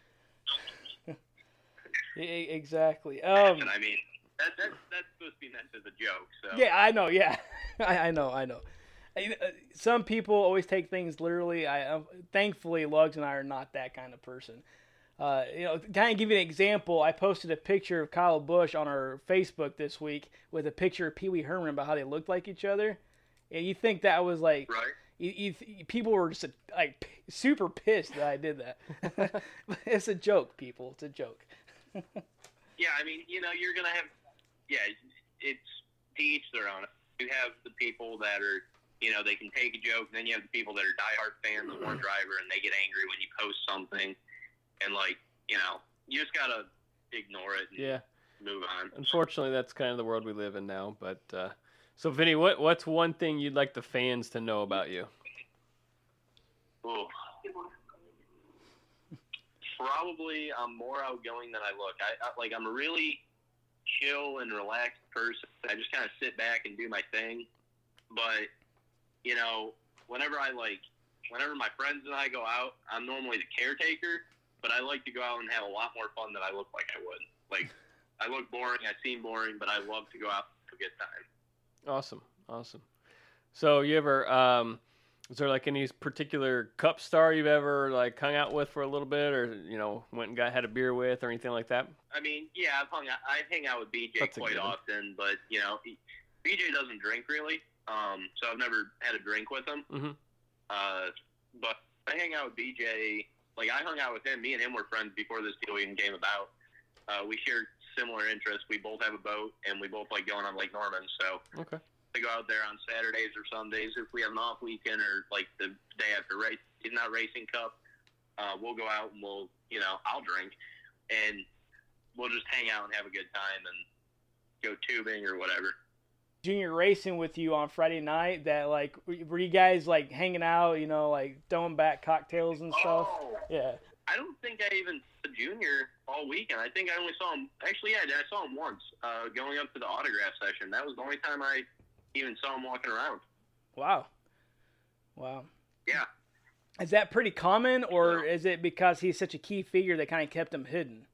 B: Exactly.
D: And I mean, that's supposed to be meant as a joke. So
B: Yeah, I know. Yeah, I know. Some people always take things literally. Thankfully, Lugs and I are not that kind of person. To kind of give you an example, I posted a picture of Kyle Busch on our Facebook this week with a picture of Pee Wee Herman about how they looked like each other. And you think that was like,
D: right?
B: People were just like super pissed that I did that. It's a joke, people. It's a joke.
D: Yeah, I mean, you're gonna have, it's to each their own. You have the people that are, they can take a joke, and then you have the people that are diehard fans of one driver, and they get angry when you post something, and you just gotta ignore it and move on.
C: Unfortunately, that's kind of the world we live in now. But so, Vinny, what's one thing you'd like the fans to know about you?
D: Ooh. Probably I'm more outgoing than I look. I'm a really chill and relaxed person. I just kind of sit back and do my thing. But, whenever my friends and I go out, I'm normally the caretaker, but I like to go out and have a lot more fun than I look like I would. Like, I look boring, I seem boring, but I love to go out and have a good time.
C: Awesome. So you ever, is there like any particular Cup star you've ever like hung out with for a little bit, or went and had a beer with, or anything like that?
D: I mean, yeah, I hang out with BJ quite often, but BJ doesn't drink really, so I've never had a drink with him.
C: Mm-hmm.
D: But I hang out with BJ. Like I hung out with him. Me and him were friends before this deal even came about. We shared similar interests. We both have a boat, and we both like going on Lake Norman. So
C: okay.
D: I go out there on Saturdays or Sundays if we have an off weekend, or like the day after race. He's not racing Cup. We'll go out and I'll drink, and we'll just hang out and have a good time and go tubing or whatever.
B: Junior racing with you on Friday night. That like, were you guys like hanging out? Like throwing back cocktails and stuff.
D: Oh,
B: yeah.
D: I don't think I even saw Junior all weekend. I think I only saw him. Actually, yeah, I saw him once going up to the autograph session. That was the only time I even saw him walking around.
B: Wow.
D: Yeah.
B: Is that pretty common, or is it because he's such a key figure that kind of kept him hidden?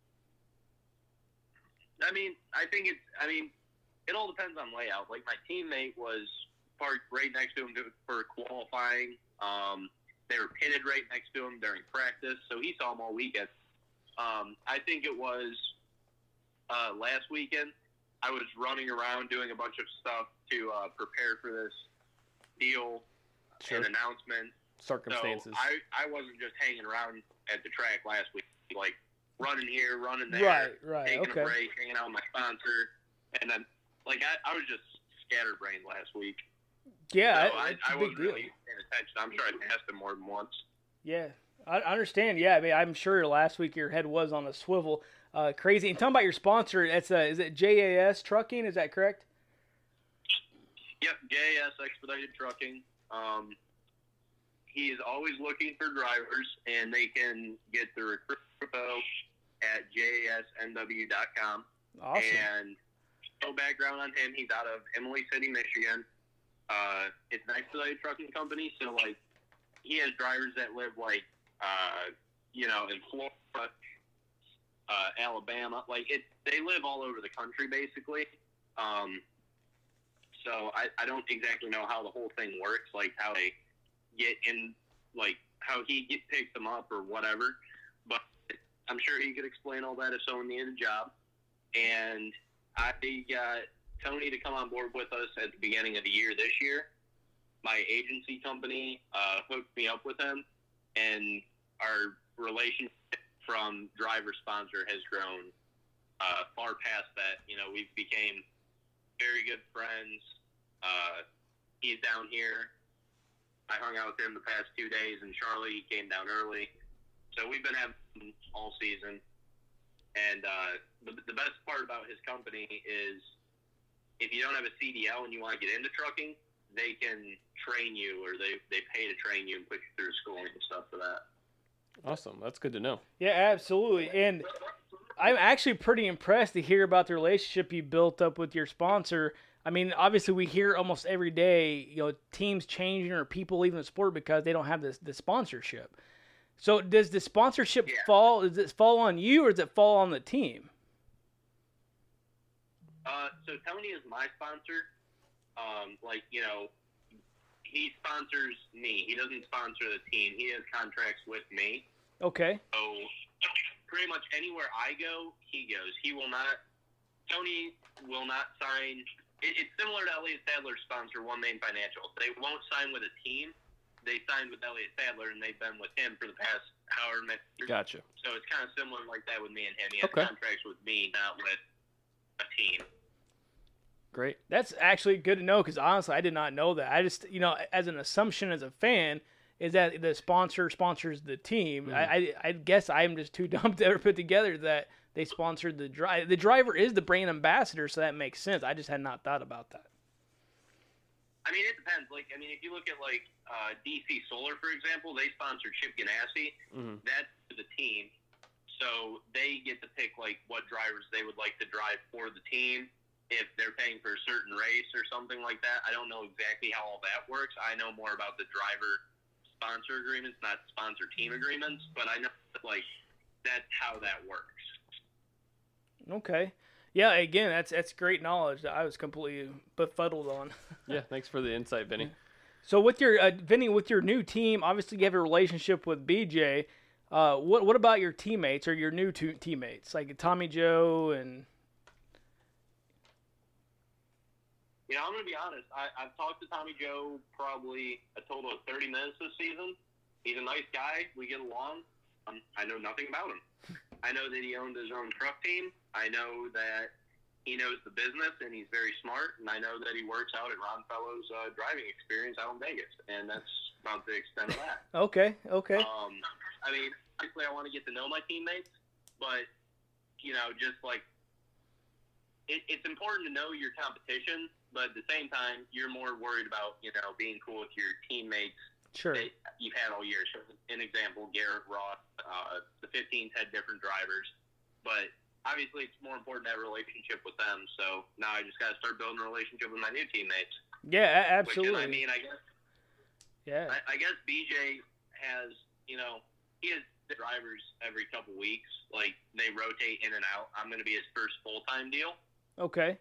D: I mean, it all depends on layout. Like my teammate was parked right next to him for qualifying. They were pitted right next to him during practice, so he saw him all weekend. I think it was last weekend. I was running around doing a bunch of stuff to prepare for this deal and announcement.
C: Circumstances.
D: So I wasn't just hanging around at the track last week, like running here, running there,
B: right,
D: taking
B: okay.
D: a break, hanging out with my sponsor, and then like I was just scatterbrained last week.
B: Yeah,
D: so I wasn't really paying attention. I'm sure I passed him more than once.
B: Yeah, I understand. Yeah, I mean, I'm sure last week your head was on a swivel. Crazy. And tell me about your sponsor. Is it JAS Trucking? Is that correct?
D: Yep, JAS Expedited Trucking. He is always looking for drivers, and they can get the recruit info at jasnw.com.
B: Awesome.
D: And no background on him. He's out of Emily City, Michigan. It's an expedited trucking company, so like he has drivers that live like in Florida, Alabama. Like they live all over the country basically. So I don't exactly know how the whole thing works, like how they get in, like how he picks them up or whatever. But I'm sure he could explain all that if someone needed a job. And I got Tony to come on board with us at the beginning of the year this year. My agency company hooked me up with him, and our relationship from driver sponsor has grown far past that. We became very good friends. He's down here I hung out with him the past 2 days, and Charlie came down early. So we've been having him all season. And the best part about his company is if you don't have a CDL and you want to get into trucking, they can train you, or they pay to train you and put you through schooling and stuff for that.
C: Awesome. That's good to know.
B: Yeah, absolutely. And I'm actually pretty impressed to hear about the relationship you built up with your sponsor. I mean, obviously we hear almost every day, teams changing or people leaving the sport because they don't have the sponsorship. So does the sponsorship does it fall on you, or does it fall on the team?
D: So Tony is my sponsor. He sponsors me. He doesn't sponsor the team. He has contracts with me.
B: Okay.
D: So pretty much anywhere I go, he goes. Tony will not sign. It's similar to Elliott Sadler's sponsor, One Main Financial. They won't sign with a team. They signed with Elliott Sadler, and they've been with him for the past however many years.
C: Gotcha.
D: So it's kind of similar like that with me and him. He has contracts with me, not with a team.
C: Great.
B: That's actually good to know, because honestly, I did not know that. I just, as an assumption as a fan, is that the sponsor sponsors the team. Mm-hmm. I guess I'm just too dumb to ever put together that they sponsored the driver. The driver is the brand ambassador, so that makes sense. I just had not thought about that.
D: I mean, it depends. If you look at DC Solar, for example, they sponsor Chip Ganassi. Mm-hmm. That's the team, so they get to pick what drivers they would like to drive for the team. If they're paying for a certain race or something like that, I don't know exactly how all that works. I know more about the driver sponsor agreements, not sponsor team agreements, but I know that, that's how that works.
B: Okay. Yeah, again, that's great knowledge that I was completely befuddled on.
C: Yeah, thanks for the insight, Vinny.
B: So with your Vinny, with your new team, obviously you have a relationship with BJ. What about your teammates or your new teammates, like Tommy Joe and?
D: I'm going to be honest. I've talked to Tommy Joe probably a total of 30 minutes this season. He's a nice guy. We get along. I know nothing about him. I know that he owned his own truck team. I know that he knows the business, and he's very smart. And I know that he works out at Ron Fellows' driving experience out in Vegas. And that's about the extent of that.
B: Okay.
D: Obviously I want to get to know my teammates. But, it's important to know your competition. But at the same time, you're more worried about, being cool with your teammates
B: sure.
D: that you've had all year. So, an example, Garrett Ross, the 15s had different drivers. But obviously, it's more important to have a relationship with them. So now I just got to start building a relationship with my new teammates.
B: Yeah, absolutely.
D: I guess BJ has, he has the drivers every couple weeks. They rotate in and out. I'm going to be his first full-time deal.
B: Okay.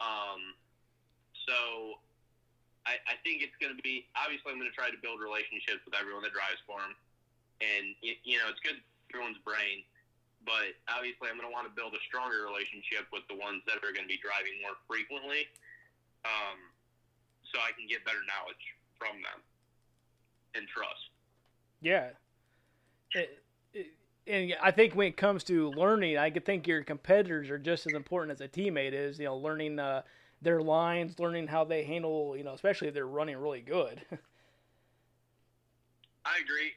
D: So I think it's going to be, obviously I'm going to try to build relationships with everyone that drives for him. And, it's good for everyone's brain. But obviously I'm going to want to build a stronger relationship with the ones that are going to be driving more frequently, so I can get better knowledge from them and trust.
B: Yeah. And I think when it comes to learning, I could think your competitors are just as important as a teammate is, learning their lines, learning how they handle, especially if they're running really good.
D: I agree.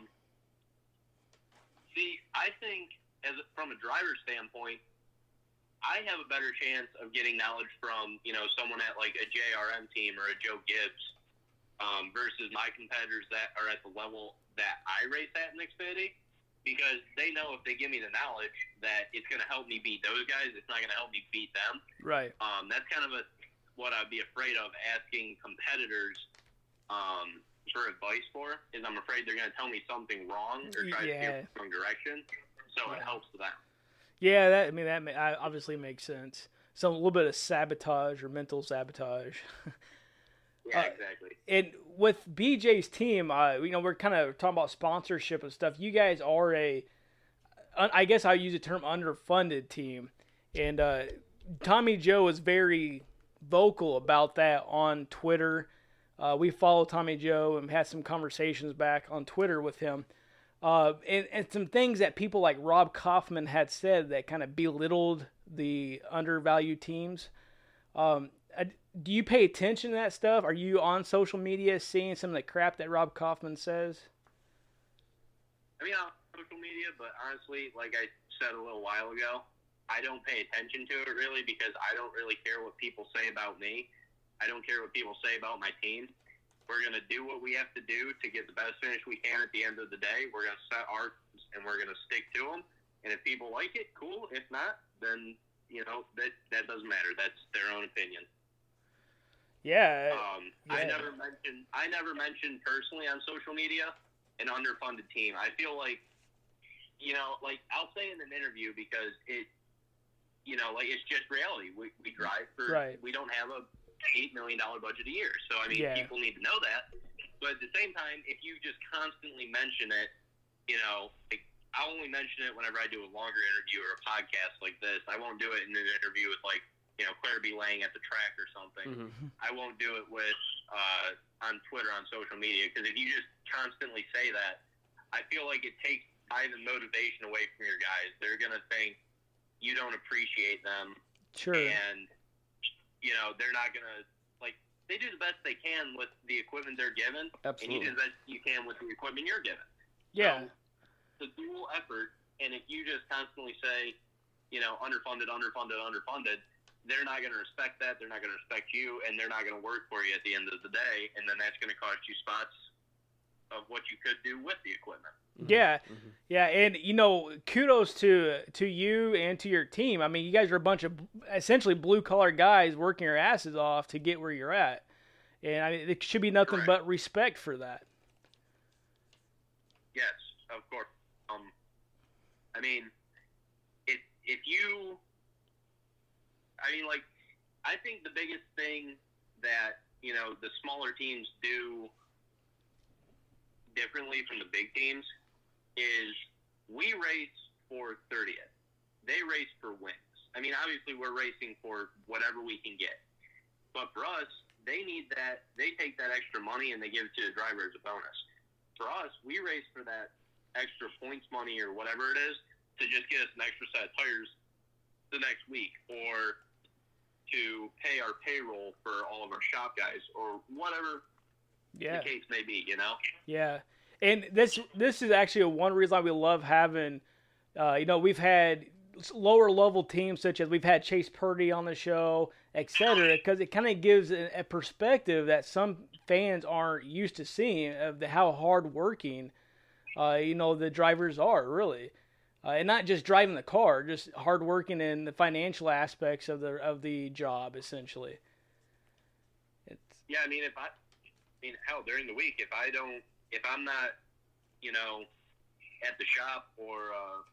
D: I think from a driver standpoint, I have a better chance of getting knowledge from, someone at a JRM team or a Joe Gibbs versus my competitors that are at the level that I race at in Xfinity, because they know if they give me the knowledge that it's going to help me beat those guys, it's not going to help me beat them.
B: Right.
D: That's kind of what I'd be afraid of asking competitors for advice for, is I'm afraid they're going to tell me something wrong or try to steer the wrong direction, so it helps them.
B: Yeah, that obviously makes sense. So a little bit of sabotage or mental sabotage.
D: Yeah, exactly.
B: And with BJ's team, we're kind of talking about sponsorship and stuff. You guys are I guess I'll use the term underfunded team. And Tommy Joe is very vocal about that on Twitter. We follow Tommy Joe and had some conversations back on Twitter with him. And some things that people like Rob Kaufman had said that kind of belittled the undervalued teams. do you pay attention to that stuff? Are you on social media seeing some of the crap that Rob Kaufman says?
D: I mean, on social media, but honestly, like I said a little while ago, I don't pay attention to it really because I don't really care what people say about me. I don't care what people say about my team. We're going to do what we have to do to get the best finish we can at the end of the day. We're going to set ours, and we're going to stick to them. And if people like it, cool. If not, then, you know, that doesn't matter. That's their own opinion.
B: Yeah.
D: I never mentioned personally on social media an underfunded team. I feel like, you know, like I'll say in an interview because it, you know, like it's just reality. We drive for, we don't have a $8 million budget a year. So, I mean, people need to know that. But at the same time, if you just constantly mention it, you know, like, I'll only mention it whenever I do a longer interview or a podcast like this. I won't do it in an interview with, like, you know, Claire B. Lang at the track or something. Mm-hmm. I won't do it with on Twitter, on social media, because if you just constantly say that, I feel like it takes the motivation away from your guys. They're going to think you don't appreciate them.
B: Sure.
D: And, you know, they're not going to, like, they do the best they can with the equipment they're given.
C: Absolutely.
D: And you do the best you can with the equipment you're given.
B: Yeah.
D: So, it's a dual effort, and if you just constantly say, you know, underfunded, they're not going to respect that. They're not going to respect you, and they're not going to work for you at the end of the day, and then that's going to cost you spots of what you could do with the equipment.
B: Yeah, yeah, and you know, kudos to you and to your team. I mean, you guys are a bunch of essentially blue-collar guys working your asses off to get where you're at, and I mean, there should be nothing but respect for that.
D: Yes, of course. I mean, if you, I mean, like, I think the biggest thing that, you know, the smaller teams do differently from the big teams is we race for 30th. They race for wins. I mean, obviously we're racing for whatever we can get. But for us, they need that. They take that extra money and they give it to the driver as a bonus. For us, we race for that extra points money or whatever it is to just get us an extra set of tires the next week, or to pay our payroll for all of our shop guys, or whatever the case may be, you know?
B: Yeah. And this is actually one reason why we love having, you know, we've had lower level teams such as we've had Chase Purdy on the show, et cetera, because it kind of gives a perspective that some fans aren't used to seeing of how hard working, you know, the drivers are really. And not just driving the car, just hard working in the financial aspects of the job, essentially.
D: Yeah, I mean, hell, during the week, if I'm not, you know, at the shop, or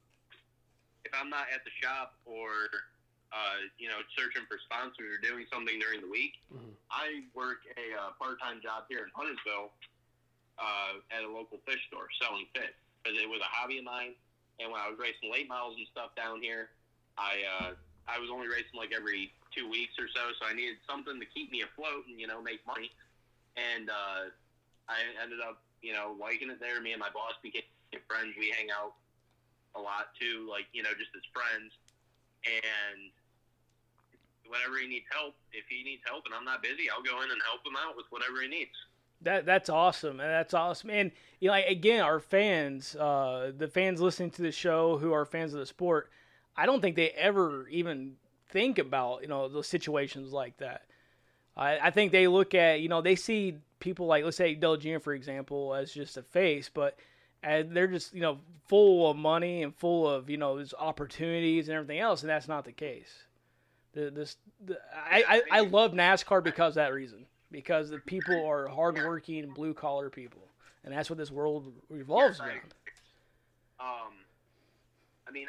D: you know, searching for sponsors or doing something during the week, I work a part-time job here in Huntersville at a local fish store selling fish, because it was a hobby of mine. And when I was racing late models and stuff down here, I was only racing like every 2 weeks or so I needed something to keep me afloat and, you know, make money. And I ended up, you know, liking it there. Me and my boss became friends. We hang out a lot too, like, you know, just as friends. And whenever he needs help, if he needs help and I'm not busy, I'll go in and help him out with whatever he needs.
B: That's awesome, and that's awesome. And you know, again, our fans, the fans listening to the show who are fans of the sport, I don't think they ever even think about, you know, those situations like that. I think they look at, you know, they see people like, let's say Dale Jr., for example, as just a face, but they're just, you know, full of money and full of, you know, there's opportunities and everything else, and that's not the case. I love NASCAR because of that reason. Because the people are hardworking, blue-collar people. And that's what this world revolves around.
D: I mean,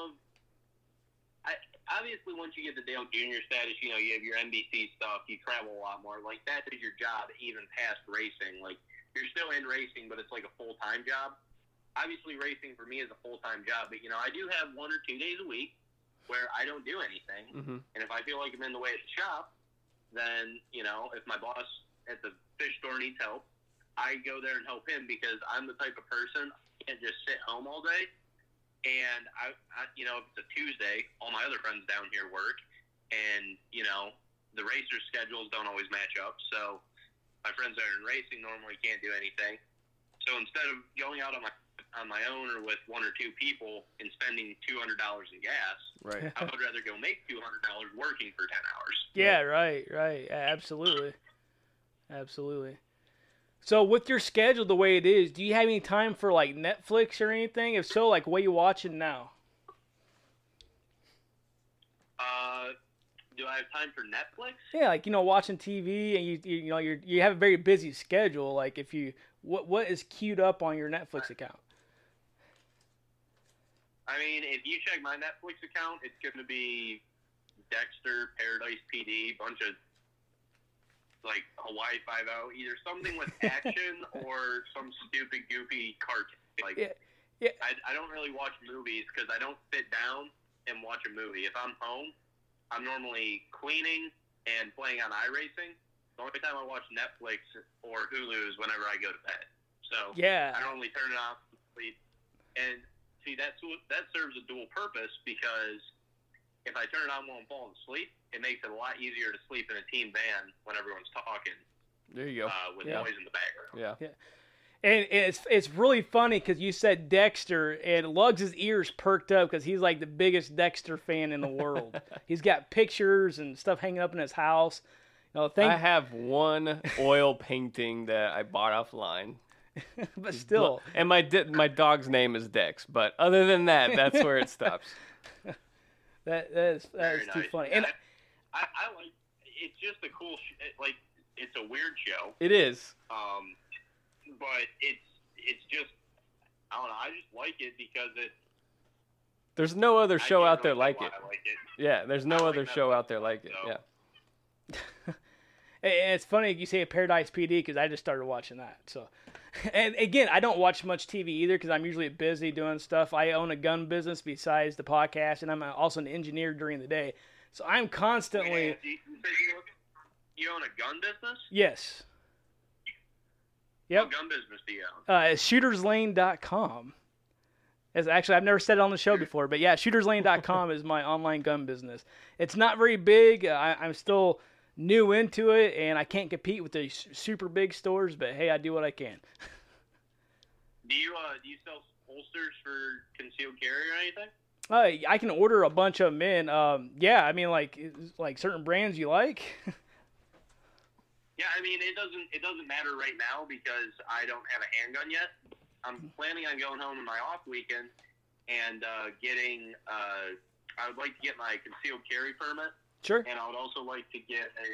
D: obviously once you get the Dale Jr. status, you know, you have your NBC stuff, you travel a lot more. Like, that is your job, even past racing. Like, you're still in racing, but it's like a full-time job. Obviously, racing for me is a full-time job, but, you know, I do have 1 or 2 days a week where I don't do anything. Mm-hmm. And if I feel like I'm in the way at the shop, then, you know, if my boss at the fish store needs help, I go there and help him, because I'm the type of person I can't just sit home all day. And I you know, if it's a Tuesday, all my other friends down here work, and, you know, the racers' schedules don't always match up. So my friends that are in racing normally can't do anything. So instead of going out on my own or with one or two people and spending $200 in gas,
C: Right.
D: I would rather go make $200 working for 10 hours.
B: Yeah, right. Absolutely. So with your schedule the way it is, do you have any time for like Netflix or anything? If so, like what are you watching now?
D: Do I have time for Netflix?
B: Yeah, like watching TV, and you have a very busy schedule. Like if you what is queued up on your Netflix account?
D: I mean, if you check my Netflix account, it's going to be Dexter, Paradise PD, bunch of like Hawaii Five-0, either something with action or some stupid goofy cartoon. Like,
B: yeah.
D: I don't really watch movies because I don't sit down and watch a movie. If I'm home, I'm normally cleaning and playing on iRacing. The only time I watch Netflix or Hulu is whenever I go to bed. So
B: Yeah.
D: I normally turn it off and sleep. And see, that serves a dual purpose because if I turn it on while I'm falling asleep, it makes it a lot easier to sleep in a team van when everyone's talking.
C: There you go.
D: With noise in the background.
C: Yeah.
B: And it's really funny because you said Dexter, and Lugs' ears perked up because he's like the biggest Dexter fan in the world. He's got pictures and stuff hanging up in his house.
C: I have one oil painting that I bought offline.
B: But still.
C: And my dog's name is Dex, but other than that, that's where it stops.
B: That is too funny. And
D: I like it's just a cool like it's a weird show.
C: It is.
D: But it's just I don't know. I just like it because it.
C: There's no other show out there like it.
D: I like it.
C: Yeah, there's no other show out there like it.
D: So.
C: Yeah.
B: And it's funny you say Paradise PD because I just started watching that. So, and again, I don't watch much TV either because I'm usually busy doing stuff. I own a gun business besides the podcast, and I'm also an engineer during the day. So I'm constantly.
D: You own a gun business?
B: Yes. Yep.
D: What gun business do you own?
B: Shooterslane.com. Actually, I've never said it on the show before, but yeah, shooterslane.com is my online gun business. It's not very big. I'm still new into it, and I can't compete with the super big stores, but hey, I do what I can.
D: Do you sell holsters for concealed carry or anything?
B: I can order a bunch of them in. Yeah, I mean, like certain brands you like.
D: Yeah, I mean, it doesn't matter right now because I don't have a handgun yet. I'm planning on going home on my off weekend and getting. I would like to get my concealed carry permit.
B: Sure.
D: And I would also like to get a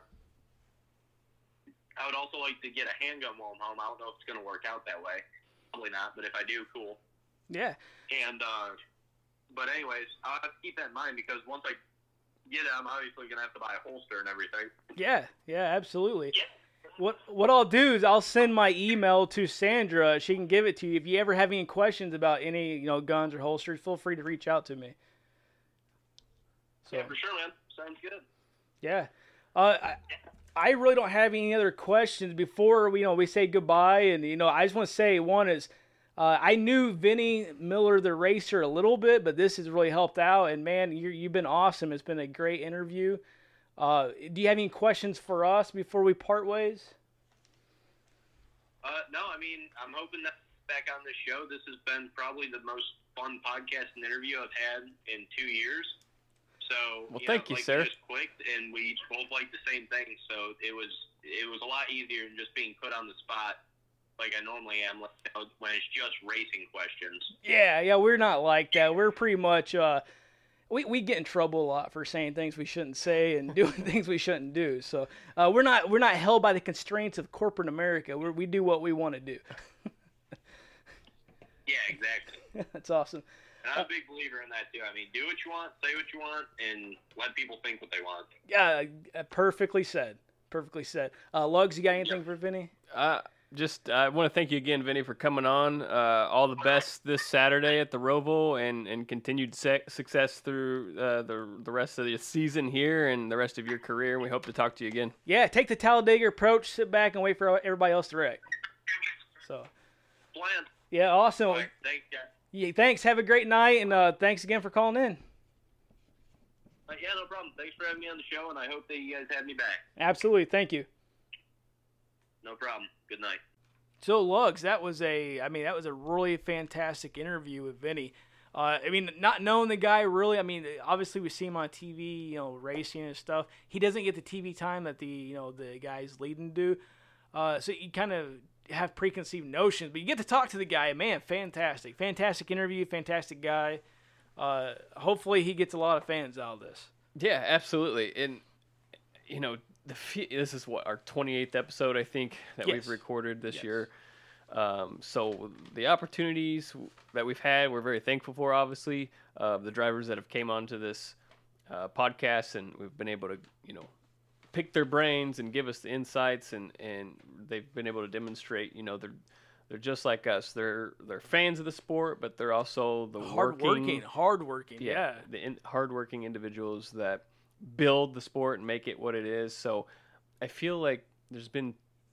D: handgun while I'm home. I don't know if it's going to work out that way. Probably not, but if I do, cool.
B: Yeah.
D: And but anyways, I'll have to keep that in mind because once I get it, I'm obviously going to have to buy a holster and everything.
B: Yeah, absolutely.
D: Yeah.
B: What I'll do is I'll send my email to Sandra. She can give it to you. If you ever have any questions about any guns or holsters, feel free to reach out to me. So,
D: yeah, for sure, man. Sounds good.
B: Yeah. I really don't have any other questions before we say goodbye. And I just want to say one is I knew Vinny Miller the racer a little bit, but this has really helped out. And man, you've been awesome. It's been a great interview. Do you have any questions for us before we part ways?
D: No, I mean, I'm hoping that back on this show. This has been probably the most fun podcast and interview I've had in 2 years. So,
C: well, thank you, sir.
D: We just clicked, and we both liked the same thing. So it was a lot easier than just being put on the spot like I normally am when it's just racing questions.
B: Yeah, we're not like that. We're pretty much we get in trouble a lot for saying things we shouldn't say and doing things we shouldn't do. So we're not held by the constraints of corporate America. We do what we want to do.
D: Yeah, exactly.
B: That's awesome.
D: And I'm a big believer in that too. I mean, do what you want, say what you want, and let people think what they want.
B: Yeah, perfectly said. Perfectly said. Lugs, you got anything for Vinny?
C: I want to thank you again, Vinny, for coming on. All the best this Saturday at the Roval, and continued success through the rest of the season here and the rest of your career. And we hope to talk to you again.
B: Yeah, take the Talladega approach, sit back, and wait for everybody else to wreck. So.
D: Plan.
B: Yeah, awesome.
D: Right, thanks, guys.
B: Yeah, thanks. Have a great night, and thanks again for calling in.
D: Yeah, no problem. Thanks for having me on the show, and I hope that you guys have me back.
B: Absolutely. Thank you.
D: No problem. Good night.
B: So, Lugs, that was a really fantastic interview with Vinny. Not knowing the guy really, obviously we see him on TV, racing and stuff. He doesn't get the TV time that the guys leading do. So you kind of have preconceived notions, but you get to talk to the guy. Man, fantastic interview, fantastic guy. Hopefully he gets a lot of fans out of this.
C: Yeah, absolutely. And this is our 28th episode, I think, that we've recorded this year. So the opportunities that we've had, we're very thankful for, obviously. The drivers that have came onto this podcast, and we've been able to, pick their brains and give us the insights, and they've been able to demonstrate, they're just like us. They're fans of the sport, but they're also the hardworking, hardworking individuals that build the sport and make it what it is. So I feel like there's been,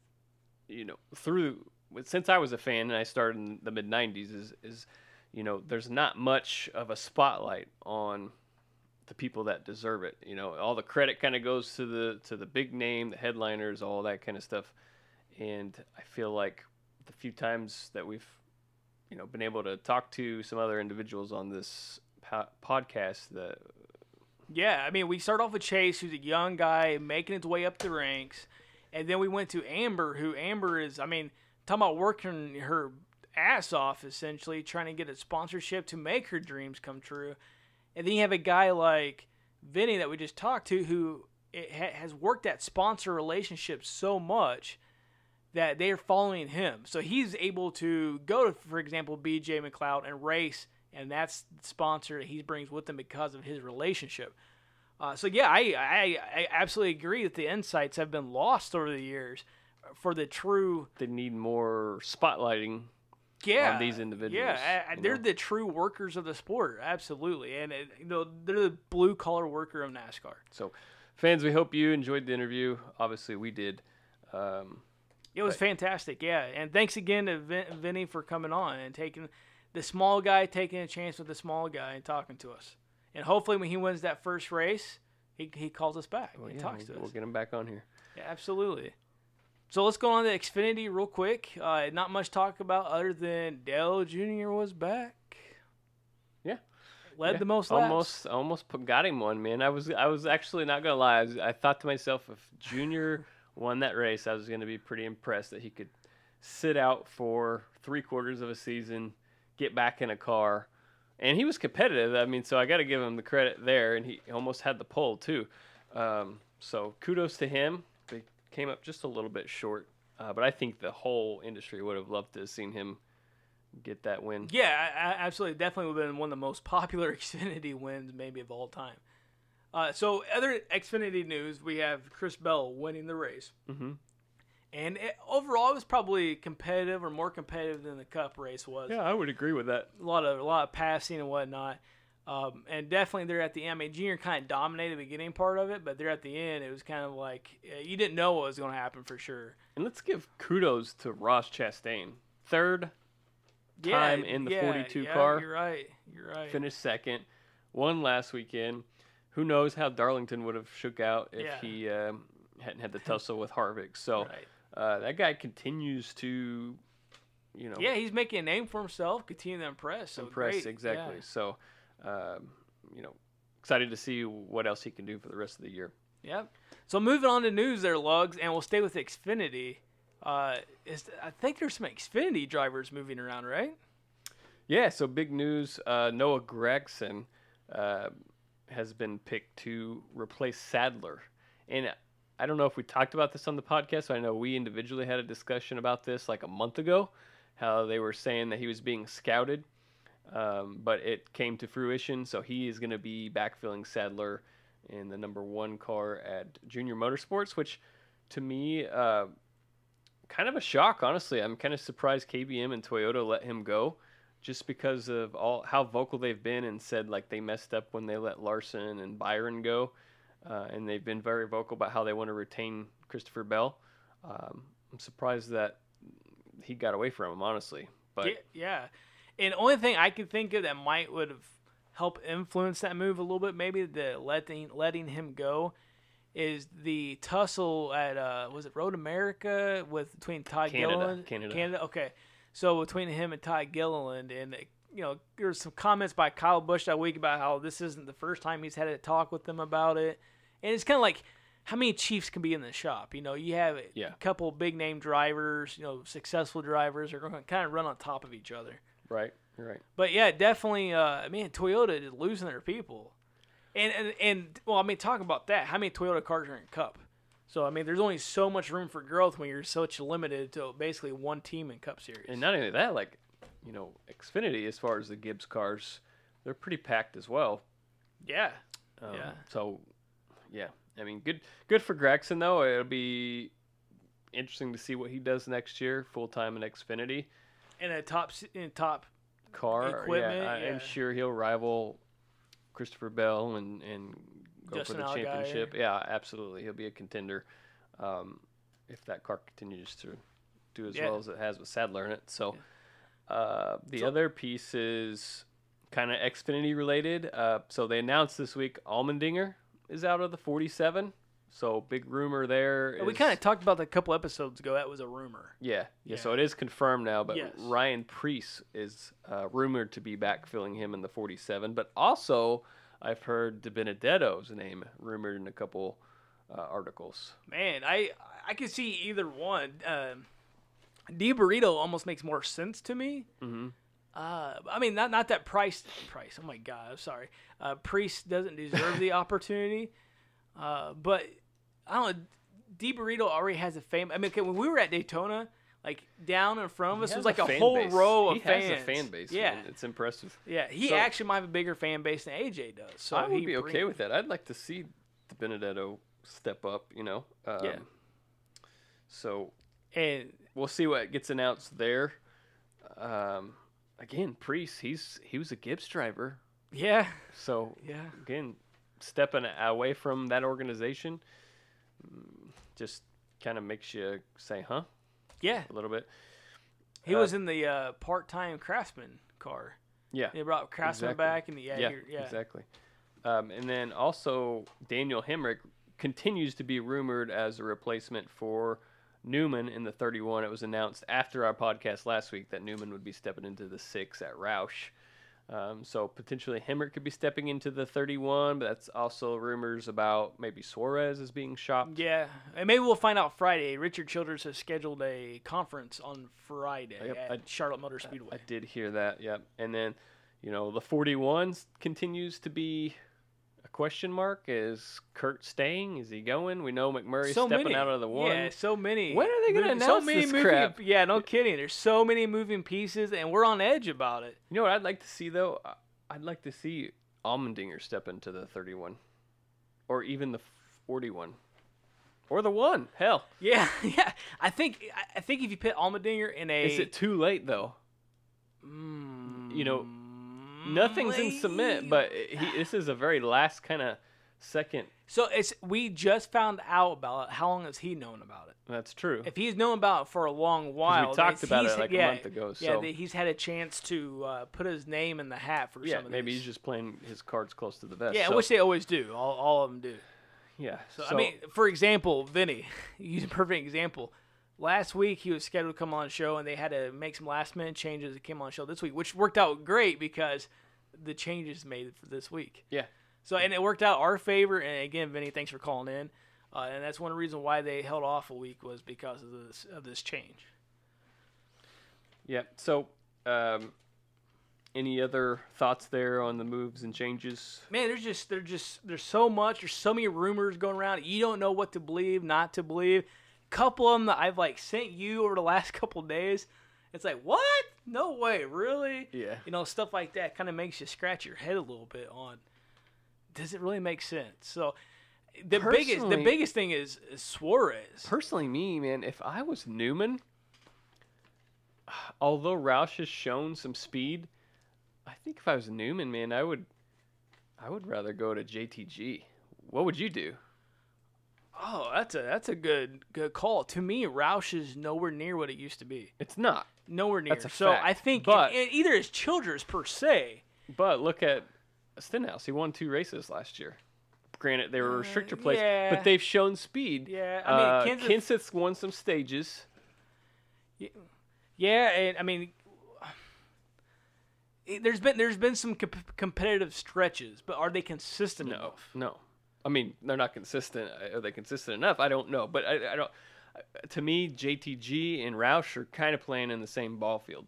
C: since I was a fan and I started in the mid 90s, is there's not much of a spotlight on the people that deserve it. All the credit kind of goes to the big name, the headliners, all that kind of stuff. And I feel like the few times that we've been able to talk to some other individuals on this podcast,
B: we start off with Chase, who's a young guy making his way up the ranks, and then we went to Amber, is talking about working her ass off, essentially trying to get a sponsorship to make her dreams come true. And then you have a guy like Vinny that we just talked to, who has worked at sponsor relationships so much that they're following him. So he's able to go to, for example, BJ McLeod and race, and that's the sponsor that he brings with him because of his relationship. I absolutely agree that the insights have been lost over the years for the true...
C: They need more spotlighting on these individuals.
B: Yeah, they're the true workers of the sport, absolutely. And they're the blue-collar worker of NASCAR.
C: So, fans, we hope you enjoyed the interview. Obviously, we did.
B: It was fantastic, yeah. And thanks again to Vinny for coming on and taking a chance with the small guy and talking to us. And hopefully when he wins that first race, he calls us back and talks to us.
C: We'll get him back on here.
B: Yeah, absolutely. So let's go on to Xfinity real quick. Not much talk about other than Dale Jr. was back.
C: Yeah.
B: Led the most laps.
C: Almost got him one, man. I was actually not going to lie. I thought to myself, if Junior won that race, I was going to be pretty impressed that he could sit out for 3/4 of a season, get back in a car, and he was competitive. So I got to give him the credit there, and he almost had the pole too. So kudos to him. They came up just a little bit short, but I think the whole industry would have loved to have seen him get that win.
B: Yeah, absolutely. Definitely would have been one of the most popular Xfinity wins maybe of all time. So other Xfinity news, we have Chris Bell winning the race.
C: Mm-hmm.
B: And overall, it was probably competitive or more competitive than the Cup race was.
C: Yeah, I would agree with that.
B: A lot of passing and whatnot. And definitely there at the end, Junior kind of dominated the beginning part of it, but there at the end, it was kind of like you didn't know what was going to happen for sure.
C: And let's give kudos to Ross Chastain. Third time in the 42 car.
B: You're right.
C: Finished second. Won last weekend. Who knows how Darlington would have shook out if he hadn't had the tussle with Harvick. So that guy continues to,
B: Yeah, he's making a name for himself, continue to impress. So great.
C: Exactly.
B: Yeah.
C: So, excited to see what else he can do for the rest of the year.
B: Yep. So moving on to news there, Lugs, and we'll stay with Xfinity. I think there's some Xfinity drivers moving around, right?
C: Yeah, so big news. Noah Gragson has been picked to replace Sadler. And I don't know if we talked about this on the podcast. I know we individually had a discussion about this like a month ago, how they were saying that he was being scouted. But it came to fruition, so he is going to be backfilling Sadler in the number 1 car at Junior Motorsports, which to me, kind of a shock, honestly. I'm kind of surprised KBM and Toyota let him go, just because of how vocal they've been and said like they messed up when they let Larson and Byron go, and they've been very vocal about how they want to retain Christopher Bell. I'm surprised that he got away from him, honestly. But
B: yeah. And the only thing I could think of that might would have help influence that move a little bit, maybe the letting him go, is the tussle at was it Road America between Ty Gilliland, Canada. Okay, so between him and Ty Gilliland, and there was some comments by Kyle Busch that week about how this isn't the first time he's had a talk with them about it, and it's kind of like, how many Chiefs can be in the shop? You have a couple big name drivers, successful drivers are going to kind of run on top of each other.
C: Right.
B: But yeah, definitely. Toyota is losing their people, and talk about that. How many Toyota cars are in Cup? So there's only so much room for growth when you're such limited to basically one team in Cup Series.
C: And not only that, Xfinity, as far as the Gibbs cars, they're pretty packed as well.
B: Yeah.
C: So, yeah. Good for Gragson though. It'll be interesting to see what he does next year, full time in Xfinity.
B: In a top
C: car
B: equipment.
C: I'm sure he'll rival Christopher Bell and go
B: Justin
C: for the
B: Allgaier.
C: championship. Yeah, absolutely. He'll be a contender if that car continues to do as well as it has with Sadler in it. So the other piece is kind of Xfinity related. So they announced this week Allmendinger is out of the 47. So big rumor there.
B: We kind of talked about that a couple episodes ago. That was a rumor.
C: Yeah. So it is confirmed now. But
B: yes.
C: Ryan Preece is rumored to be backfilling him in the 47. But also, I've heard DiBenedetto's name rumored in a couple articles.
B: Man, I could see either one. DiBurrito almost makes more sense to me. Mm-hmm. Not that Price. Oh my God, I'm sorry. Preece doesn't deserve the opportunity. But I don't know. DiBurrito already has a fame. When we were at Daytona, down in front of us was like a whole row of fans.
C: He has a fan base.
B: Yeah,
C: man. It's impressive.
B: Yeah, he actually might have a bigger fan base than AJ does. So
C: I would be okay with that. I'd like to see DiBenedetto step up.
B: Yeah.
C: So
B: and
C: we'll see what gets announced there. Again, Preece, he was a Gibbs driver.
B: Yeah.
C: So
B: yeah.
C: Again, stepping away from that organization just kind of makes you say, huh?
B: Yeah.
C: A little bit.
B: He was in the part-time Craftsman car.
C: Yeah.
B: They brought Craftsman back. And
C: exactly. And then also Daniel Hemrick continues to be rumored as a replacement for Newman in the 31. It was announced after our podcast last week that Newman would be stepping into the 6 at Roush. So potentially Hemrick could be stepping into the 31, but that's also rumors about maybe Suarez is being shopped.
B: Yeah, and maybe we'll find out Friday. Richard Childress has scheduled a conference on Friday at Charlotte Motor Speedway.
C: I did hear that, yep. And then, the 41 continues to be a question mark. Is Kurt staying? Is he going? We know McMurray's stepping out of the 1.
B: Yeah, so many.
C: When are they going to announce this crap?
B: Yeah, no kidding. There's so many moving pieces, and we're on edge about it.
C: You know what I'd like to see, though? I'd like to see Allmendinger step into the 31. Or even the 41. Or the 1. Hell.
B: Yeah. I think if you put Allmendinger in a...
C: Is it too late, though? Nothing's in cement, but this is a very last kind of second.
B: So we just found out about it. How long has he known about it?
C: That's true.
B: If he's known about it for a long while,
C: we talked about it a month ago. So
B: he's had a chance to put his name in the hat for some of
C: maybe
B: these.
C: he's just playing his cards close to the vest.
B: Yeah, which they always do. All of them do.
C: Yeah.
B: So for example, Vinny, use a perfect example. Last week, he was scheduled to come on the show, and they had to make some last-minute changes. He came on the show this week, which worked out great because the changes made for this week.
C: Yeah.
B: So, and it worked out our favor. And again, Vinny, thanks for calling in. And that's one reason why they held off a week was because of this change.
C: Yeah. So, any other thoughts there on the moves and changes?
B: Man, there's so much. There's so many rumors going around. You don't know what to believe, not to believe. Couple of them that I've sent you over the last couple of days. It's like, what? No way, really?
C: Yeah.
B: Stuff like that kind of makes you scratch your head a little bit on, does it really make sense? So the biggest thing is Suarez.
C: Personally, me, man, if I was Newman, although Roush has shown some speed, I think if I was Newman, man, I would rather go to JTG. What would you do?
B: Oh, that's a good call. To me, Roush is nowhere near what it used to be.
C: It's not.
B: Nowhere near.
C: That's a
B: so
C: fact.
B: I think
C: but,
B: either his Childress per se.
C: But look at Stenhouse. He won 2 races last year. Granted, they were restrictor plates,
B: yeah.
C: but they've shown speed.
B: Yeah, I mean,
C: Kenseth's won some stages.
B: Yeah, and I mean, there's been some competitive stretches, but are they consistent enough?
C: No. I mean, they're not consistent. Are they consistent enough? I don't know. But I don't. To me, JTG and Roush are kind of playing in the same ball field.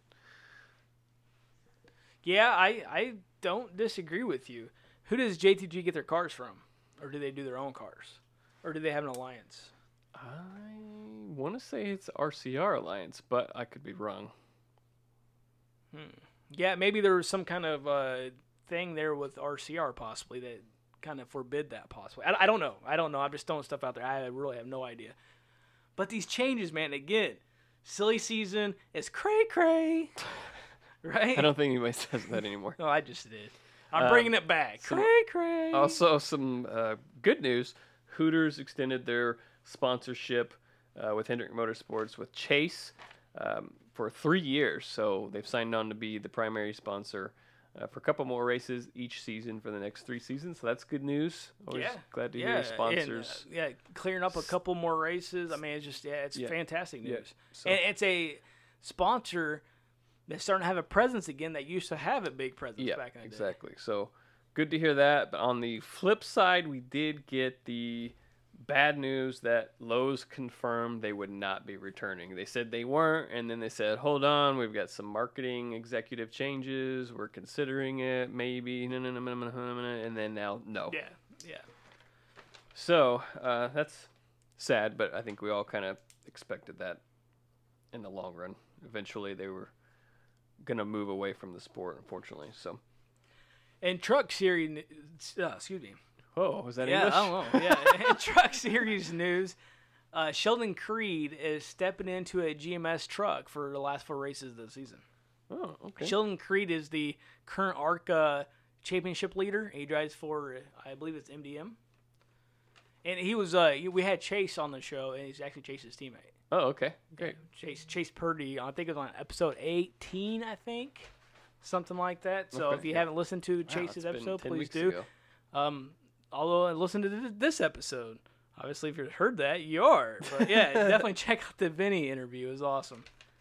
B: Yeah, I don't disagree with you. Who does JTG get their cars from? Or do they do their own cars? Or do they have an alliance?
C: I want to say it's RCR Alliance, but I could be wrong.
B: Yeah, maybe there was some kind of thing there with RCR possibly that kind of forbid that possibly. I don't know. I'm just throwing stuff out there. I really have no idea. But these changes, man, again, silly season is cray-cray, right?
C: I don't think anybody says that anymore.
B: No, I just did. I'm bringing it back. Cray-cray.
C: Also, some good news. Hooters extended their sponsorship with Hendrick Motorsports with Chase for 3 years. So they've signed on to be the primary sponsor for a couple more races each season for the next 3 seasons. So that's good news. Always glad to hear sponsors.
B: And, clearing up a couple more races. I mean, it's just, it's fantastic news.
C: Yeah. So,
B: and it's a sponsor that's starting to have a presence again that used to have a big presence back in the day.
C: Exactly. So good to hear that. But on the flip side, we did get the bad news that Lowe's confirmed they would not be returning. They said they weren't, and then they said, hold on, we've got some marketing executive changes. We're considering it, maybe. And then now, no.
B: Yeah.
C: So that's sad, but I think we all kind of expected that in the long run. Eventually, they were going to move away from the sport, unfortunately. So,
B: and Truck Series, excuse me.
C: Oh, was that English?
B: I don't know. Yeah, in Truck Series news, Sheldon Creed is stepping into a GMS truck for the last 4 races of the season.
C: Oh, okay.
B: Sheldon Creed is the current ARCA championship leader. He drives for, I believe it's MDM. And he was, we had Chase on the show, and he's actually Chase's teammate.
C: Oh, okay. Great.
B: Chase Purdy, I think it was on episode 18, I think. Something like that. So if you haven't listened to Chase's episode, please do. Although listen to this episode. Obviously, if you've heard that, you are. But yeah, definitely check out the Vinny interview. It was awesome.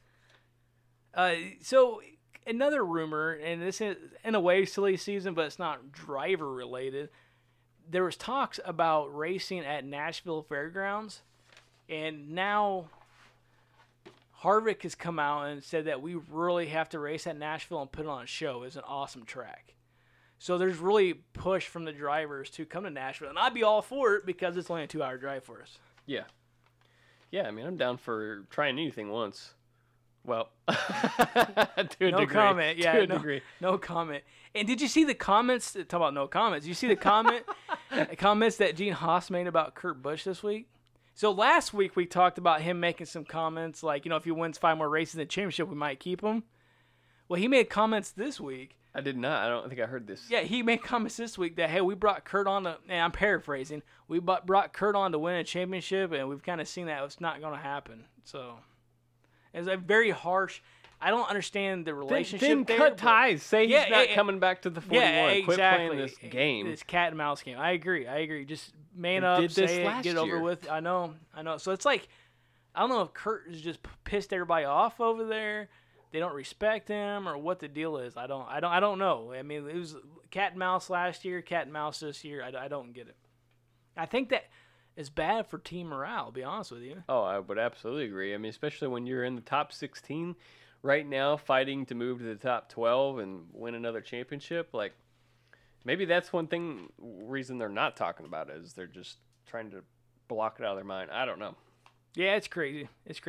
B: So another rumor, and this is in a way silly season, but it's not driver related. There was talks about racing at Nashville Fairgrounds, and now Harvick has come out and said that we really have to race at Nashville and put on a show. It's an awesome track. So there's really push from the drivers to come to Nashville, and I'd be all for it because it's only a 2-hour drive for us.
C: Yeah. Yeah, I mean, I'm down for trying anything once. Well, to a degree.
B: No comment. Yeah,
C: to a degree.
B: No comment. And did you see the comments? Talk about no comments. Did you see the comments that Gene Haas made about Kurt Busch this week? So last week we talked about him making some comments like, if he wins 5 more races in the championship, we might keep him. Well, he made comments this week.
C: I did not. I don't think I heard this.
B: Yeah, he made comments this week that, hey, we brought Kurt on to, and I'm paraphrasing, we brought Kurt on to win a championship, and we've kind of seen that it's not going to happen. So it's a very harsh. I don't understand the relationship
C: then
B: there.
C: Cut ties. Say he's not coming back to the 41.
B: Yeah, exactly.
C: Quit playing this game.
B: This cat and mouse game. I agree. Just man up, say it, get over with. I know. So it's like, I don't know if Kurt is just pissed everybody off over there. They don't respect him, or what the deal is. I don't know. I mean, it was cat and mouse last year, cat and mouse this year. I don't get it. I think that is bad for team morale, to be honest with you.
C: Oh, I would absolutely agree. I mean, especially when you're in the top 16 right now, fighting to move to the top 12 and win another championship. Like, maybe that's one reason they're not talking about it, is they're just trying to block it out of their mind. I don't know.
B: Yeah, it's crazy.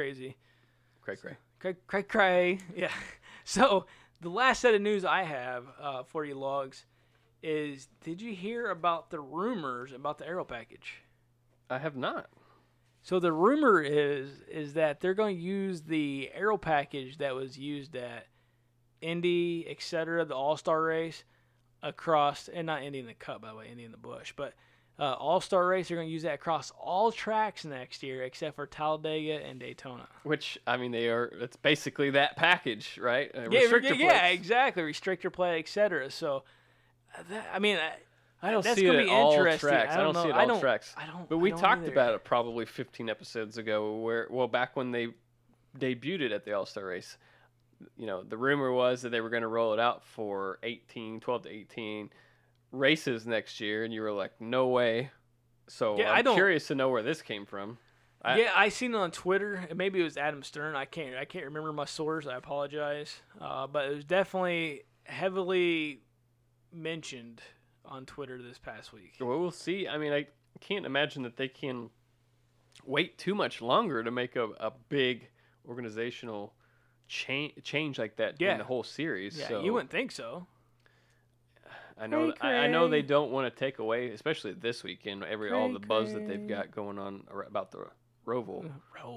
C: Cray.
B: Yeah. So the last set of news I have for you, Logs, is did you hear about the rumors about the aero package?
C: I have not.
B: So the rumor is that they're going to use the aero package that was used at Indy, etc., the All-Star race across, and not Indy in the Cup, by the way, Indy in the Busch, but All-Star race, they're going to use that across all tracks next year except for Talladega and Daytona.
C: Which, I mean, it's basically that package, right?
B: Yeah, exactly. Restrictor plate, etc. So I mean,
C: I don't
B: that's
C: see it
B: gonna
C: at
B: be
C: all
B: interesting.
C: tracks. I don't see it at all tracks.
B: I don't.
C: But we
B: I don't
C: talked
B: either.
C: about it probably 15 episodes ago, back when they debuted it at the All-Star race. The rumor was that they were going to roll it out for 12 to 18 races next year, and you were like, no way. So
B: Yeah,
C: I'm curious to know where this came from.
B: I seen it on Twitter. And maybe it was Adam Stern. I can't remember my source. I apologize. But it was definitely heavily mentioned on Twitter this past week.
C: Well, we'll see. I mean, I can't imagine that they can wait too much longer to make a big organizational change like that in the whole series.
B: Yeah,
C: so
B: you wouldn't think so.
C: I know. I know they don't want to take away, especially this weekend, all the buzz that they've got going on about the Roval.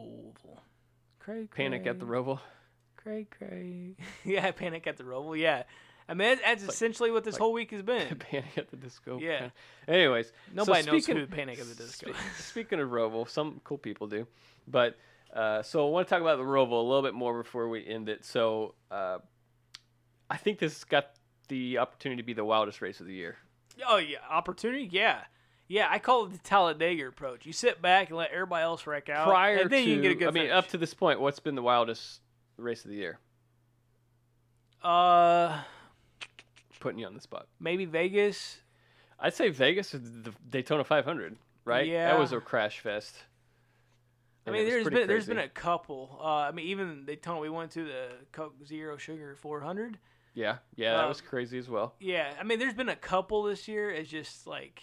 C: Panic at the Roval.
B: Cray. Yeah, Panic at the Roval. Yeah. I mean, that's essentially what this whole week has been.
C: Panic at the Disco.
B: Yeah.
C: Anyways,
B: Nobody knows who Panic at the Disco.
C: Speaking of Roval, some cool people do, but so I want to talk about the Roval a little bit more before we end it. So I think this got the opportunity to be the wildest race of the year.
B: Oh yeah, opportunity. Yeah. I call it the Talladega approach. You sit back and let everybody else wreck out, and then you can get a good finish.
C: Up to this point, what's been the wildest race of the year? Putting you on the spot.
B: Maybe Vegas.
C: I'd say Vegas is the Daytona 500, right?
B: Yeah.
C: That was a crash fest.
B: I mean, there's been a couple. I mean, even Daytona, we went to the Coke Zero Sugar 400.
C: Yeah, that was crazy as well.
B: Yeah, I mean, there's been a couple this year. It's just like,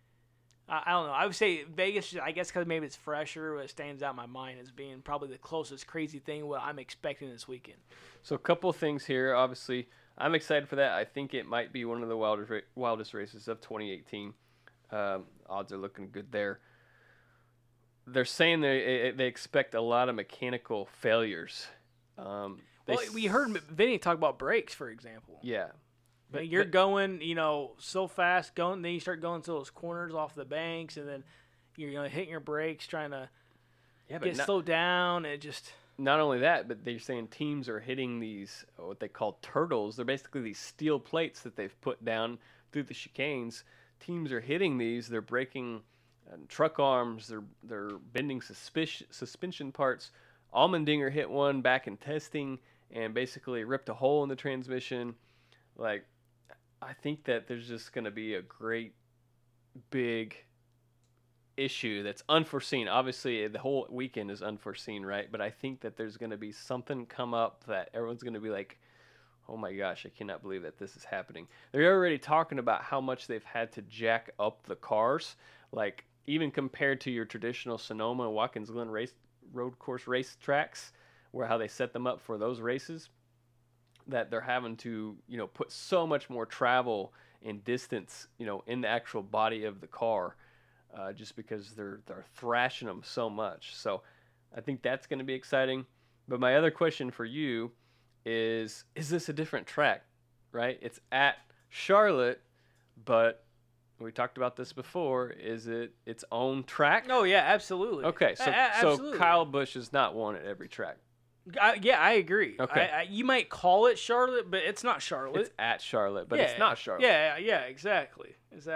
B: I don't know. I would say Vegas, I guess because maybe it's fresher, but it stands out in my mind as being probably the closest crazy thing what I'm expecting this weekend.
C: So a couple of things here. Obviously, I'm excited for that. I think it might be one of the wildest races of 2018. Odds are looking good there. They're saying they expect a lot of mechanical failures.
B: We heard Vinny talk about brakes, for example.
C: Yeah.
B: But you're going, so fast, then you start going to those corners off the banks, and then you're hitting your brakes, trying to get slowed down. It just...
C: Not only that, but they're saying teams are hitting these, what they call turtles. They're basically these steel plates that they've put down through the chicanes. Teams are hitting these. They're breaking truck arms. They're bending suspension parts. Allmendinger hit one back in testing and basically ripped a hole in the transmission. Like, I think that there's just going to be a great big issue that's unforeseen. Obviously, the whole weekend is unforeseen, right? But I think that there's going to be something come up that everyone's going to be like, oh my gosh, I cannot believe that this is happening. They're already talking about how much they've had to jack up the cars. Like, even compared to your traditional Sonoma and Watkins Glen road course race tracks, where how they set them up for those races, that they're having to, put so much more travel and distance, in the actual body of the car, just because they're thrashing them so much. So I think that's going to be exciting. But my other question for you is this a different track, right? It's at Charlotte, but we talked about this before. Is it its own track?
B: Oh, yeah, absolutely.
C: Okay, so
B: absolutely.
C: Kyle Busch is not won at every track.
B: I agree.
C: Okay.
B: You might call it Charlotte, but it's not Charlotte.
C: It's at Charlotte, but it's not Charlotte.
B: Yeah, exactly.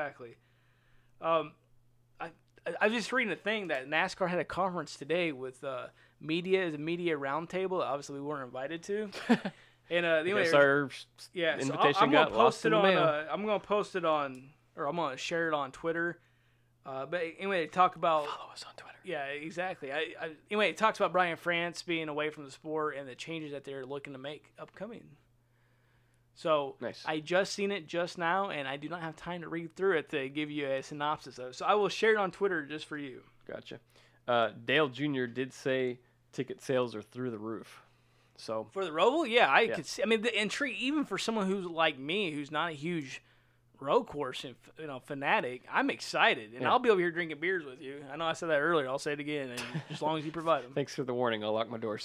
B: I was just reading a thing that NASCAR had a conference today with media as a media roundtable that obviously we weren't invited to. And
C: our invitation got lost in the mail.
B: I'm going to post it on, or I'm going to share it on Twitter. But anyway, talk about...
C: Follow us on Twitter.
B: Yeah, exactly. Anyway, it talks about Brian France being away from the sport and the changes that they're looking to make upcoming. So
C: nice.
B: I just seen it just now, and I do not have time to read through it to give you a synopsis of it. So I will share it on Twitter just for you.
C: Gotcha. Dale Jr. did say ticket sales are through the roof. So
B: for the Roval, I could see. I mean, the intrigue, even for someone who's like me, who's not a huge road course and fanatic, I'm excited, and I'll be over here drinking beers with you. I know I said that earlier. I'll say it again, and as long as you provide them.
C: Thanks for the warning. I'll lock my doors.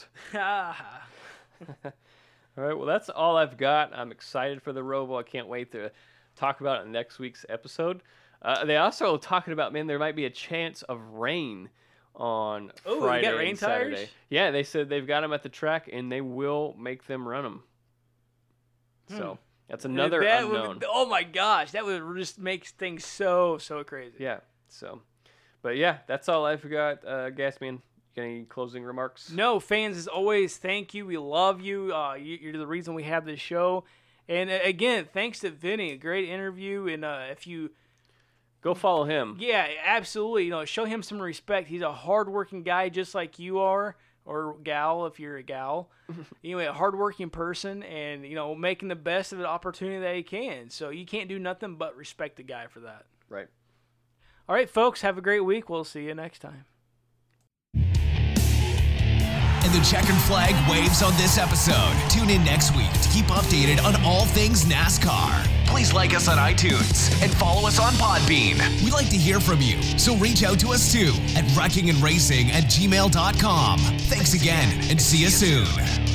C: All right, well, that's all I've got. I'm excited for the Roval. I can't wait to talk about it in next week's episode. They also talking about, there might be a chance of rain on Friday
B: you got rain
C: and Saturday.
B: tires?
C: Yeah, they said they've got them at the track, and they will make them run them. So That's another
B: That
C: unknown.
B: oh my gosh, that would just make things so crazy.
C: Yeah. So, but yeah, that's all I've got. Gasman, got any closing remarks?
B: No, fans, as always, thank you. We love you. You're the reason we have this show. And again, thanks to Vinny, a great interview. And if you
C: Go follow him.
B: Yeah, absolutely. Show him some respect. He's a hardworking guy, just like you are, or gal if you're a gal. Anyway, a hardworking person, and making the best of the opportunity that he can. So you can't do nothing but respect the guy for that.
C: Right.
B: All right, folks, have a great week. We'll see you next time.
A: And the checkered flag waves on this episode. Tune in next week to keep updated on all things NASCAR. Please like us on iTunes and follow us on Podbean. We'd like to hear from you, so reach out to us too at wreckingandracing@gmail.com. Thanks again, and see you soon.